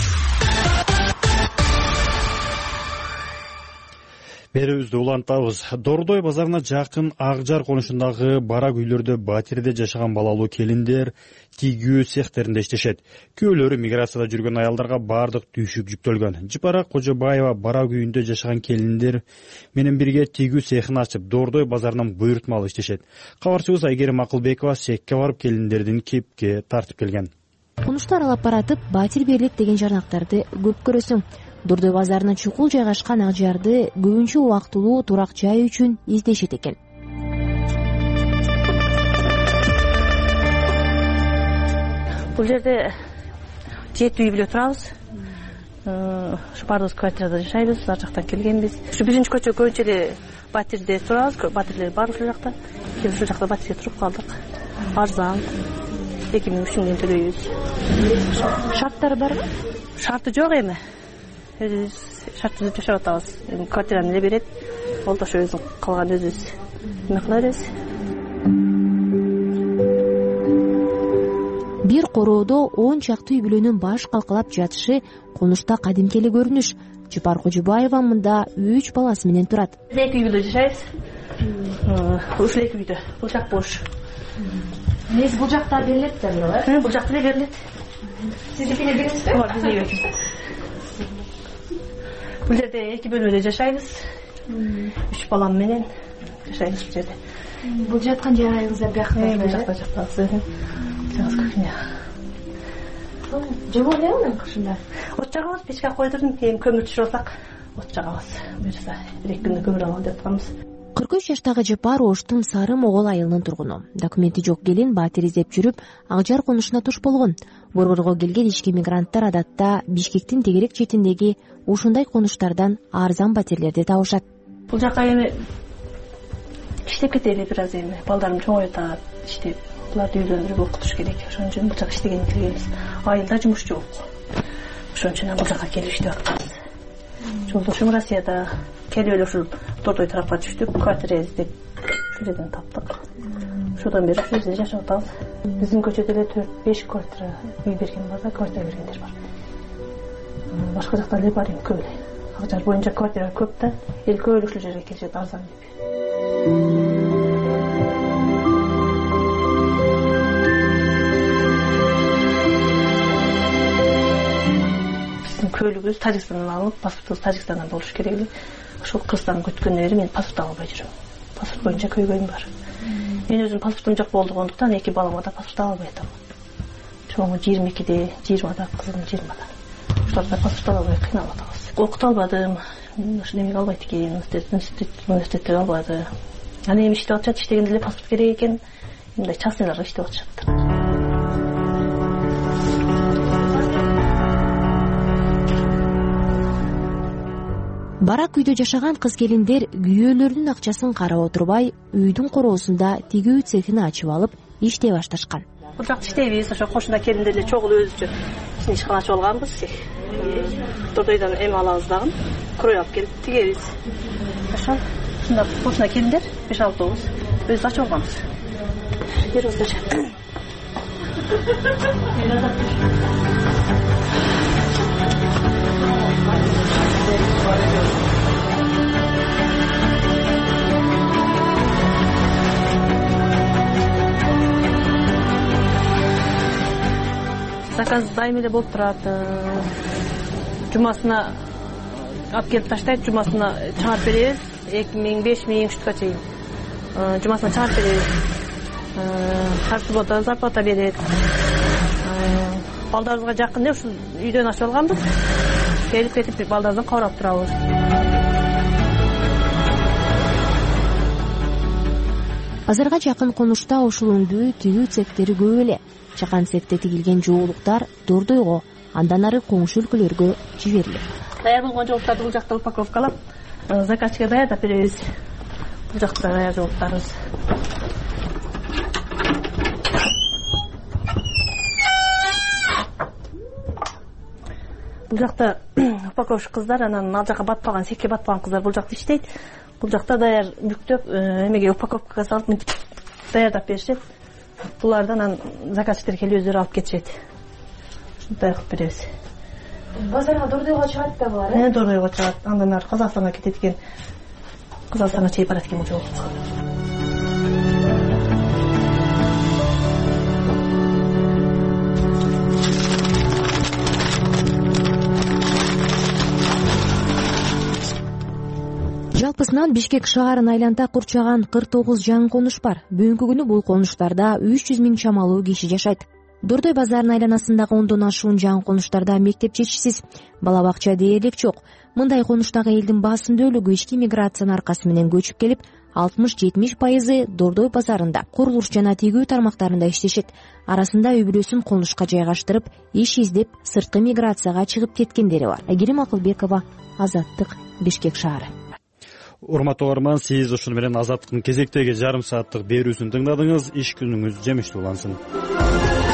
Берүүбүздү улантабыз. Дордой базарына жакын Акжар конушундагы барак үйлөрдө батирде жашаган балалуу келиндер тигүү цехтеринде иштешет. Күйөөлөрү миграцияда жүргөн аялдарга бардык түйшүк жүктөлгөн. Жыпара Кожобаева барак үйүндө жашаган келиндер менен бирге тигүү цехин ачып, Дордой базарынан буйртмалуу иштешет. Кабарчыбыз Айгерим Акылбекова цехке барып келиндердин кепке тартып келген. Конушту аралап баратып, батир берилет деген жарнактарды көп көрөсүң. Дордой базарына чукул жайгашкан Акжарды көбүнчө убактылуу турак жай үчүн издешет экен. Бул жерде жети үй бүлө турабыз. Ушу баарыбыз квартирада жашайбыз, ар жактан келгенбиз. Ушу биринчи көчө көбүнчө эле батирде турабыз, батирлер бар ушул жакта. Келип ушул жакта батирде туруп калдык. Арзан. эки миң үч миңден төлөйбүз. Шарттары барбы? Шарты жок эми. Өзүбүз шартсыз жашап атабыз. Квартираны эле берет. Ол да ошо өзүң калган өзүбүз эме кыла беребиз. Бир короодо он чакты үй бүлөнүн баш калкалап жатышы конушта кадимки эле көрүнүш. Жыпар Кожобаева мында үч баласы менен турат. Эки үй бүлө жашайбыз. Ушул эки үйдө. Бул жак бош. Негизи бул жакта берилет да мына. Бул жакта эле берилет. Сиздикине бересизби? Ооба, биздики. Бул жерде эки бөлмөдө жашайбыз. Үч балам менен жашайбыз бул жерде. Бул жаткан жайыңыз да бияк. Бул жакта жатабыз. Жаңыз кухня. Жабо элеби кышында? От жагабыз, печке койдурдум. Эми көмүр түшүрүп алсак, от жагабыз. Буюрса, бир-эки күндө көмүр алалы деп атканбыз. кырк үч жаштагы Жапар Оштун Сары Могол айылынын тургуну. Документи жок келин батир издеп жүрүп, Акжар конушуна туш болгон. Борборго келген ички мигранттар адатта Бишкектин тегерек четиндеги ушундай конуштардан арзан батирлерди табышат. Бул жака эми иштеп кетели бир аз эми. Балдарым чоңоюп атат, иштеп. Буларды үйлөндүрүп окутуш керек. Ошон үчүн бул жака иштеген келебиз. Айылда жумуш жок. Ошон үчүн бул жака келип иштеп атканбыз. Жолдошум Россияда келип эле ушул Дордой тарапка түштүк, квартира издеп ушул жерден таптык. Ошондон бери ушул жерде жашап атабыз. Биздин көчөдө эле төрт беш квартира үй берген бар да, квартира бергендер бар. Башка жакта эле бар эми көп эле. Акжар боюнча квартира көп да, эл көп эле ушул жерге келишет арзан деп. Көлүгүбүз Тажикстандан алып, паспортубуз Тажикстандан болуш керек эле. Ошол Кыргызстанга өткөндөн бери мен паспорт ала албай жүрөм. Паспорт боюнча көйгөйүм бар. Мен өзүм паспортум жок болгондуктан эки балама да паспорт ала албай атам. Чоңу жыйырма экиде, жыйырмада, кызым жыйырмада. Ошолорда паспорт ала албай кыйналып атабыз. Окута албадым. Ошо эмеге албайт экен, университетте албады. Аны эми иштеп атышат, иштегенде эле паспорт керек экен. Мындай частныйларга иштеп атышат. Барак үйдө жашаган кыз келиндер күйөөлөрүнүн акчасын карап отурбай, үйдүн короосунда тигүү цехин ачып алып, иштей башташкан. Бул жакта иштейбиз, ошо кошуна келиндер эле чогуу өзүчө ишкана ачып алганбыз. Дордойдон эме алабыз дагы, крой алып келип тигебиз. Ошол ушунда кошуна келиндер беш алтыбыз өзү ачып алганбыз. Бериңиздер. Заказ дайым эле болуп турат. Жумасына алып келип таштайт, жумасына чыгарып беребиз. эки миң, беш миң штука чейин. Жумасына чыгарып беребиз. Ар суббота зарплата берет. Балдарыбызга жакын эле ушул үйдөн ачып алганбыз. Келип кетип балдардан карап турабыз. Азырга жакын конушта ушулундуу тигүү цехтери көп эле. Чакан цехте тигилген жоолуктар Дордойго, андан ары коңшу өлкөлөргө жиберилет. Даяр болгон жоолуктарды бул жакта упаковкалап, заказчикке даярдап беребиз. Бул жакта даяр жоолуктарыбыз. бул жакта упаковщик кыздар, анан ал жака батпаган, секке батпаган кыздар бул жакта иштейт. Бул жакта даяр бүктөп эмеге упаковкага салып мынтип даярдап беришет. Буларды анан заказчиктер келип өздөрү алып кетишет. Ушундай кылып беребиз. Базарга дордойго чыгат да булар, э? Э, дордойго чыгат. Андан ары Казакстанга кетет экен. Казакстанга чейин барат экен бул жол. Жалпысынан Бишкек шаарын айланта курчаган кырк тогуз жаңы конуш бар. Бүгүнкү күнү бул конуштарда үч жүз миң чамалуу киши жашайт. Дордой базарынын айланасындагы ондон ашуун жаңы конуштарда мектеп жетишсиз, бала бакча дээрлик жок. Мындай конуштагы элдин басым бөлүгү ички миграциянын аркасы менен көчүп келип, алтымыш жетимиш пайызы Дордой базарында, курулуш жана тигүү тармактарында иштешет. Арасында үй бүлөсүн конушка жайгаштырып, иш издеп, сырткы миграцияга чыгып кеткендери бар. Айгерим Акылбекова, Азаттык, Бишкек шаары. Урматтуу угарман, сиз ушуну менен Азаттыктын кезектеги жарым сааттык берүүсүн тыңдадыңыз. Иш күнүңүз жемиштүү улансын.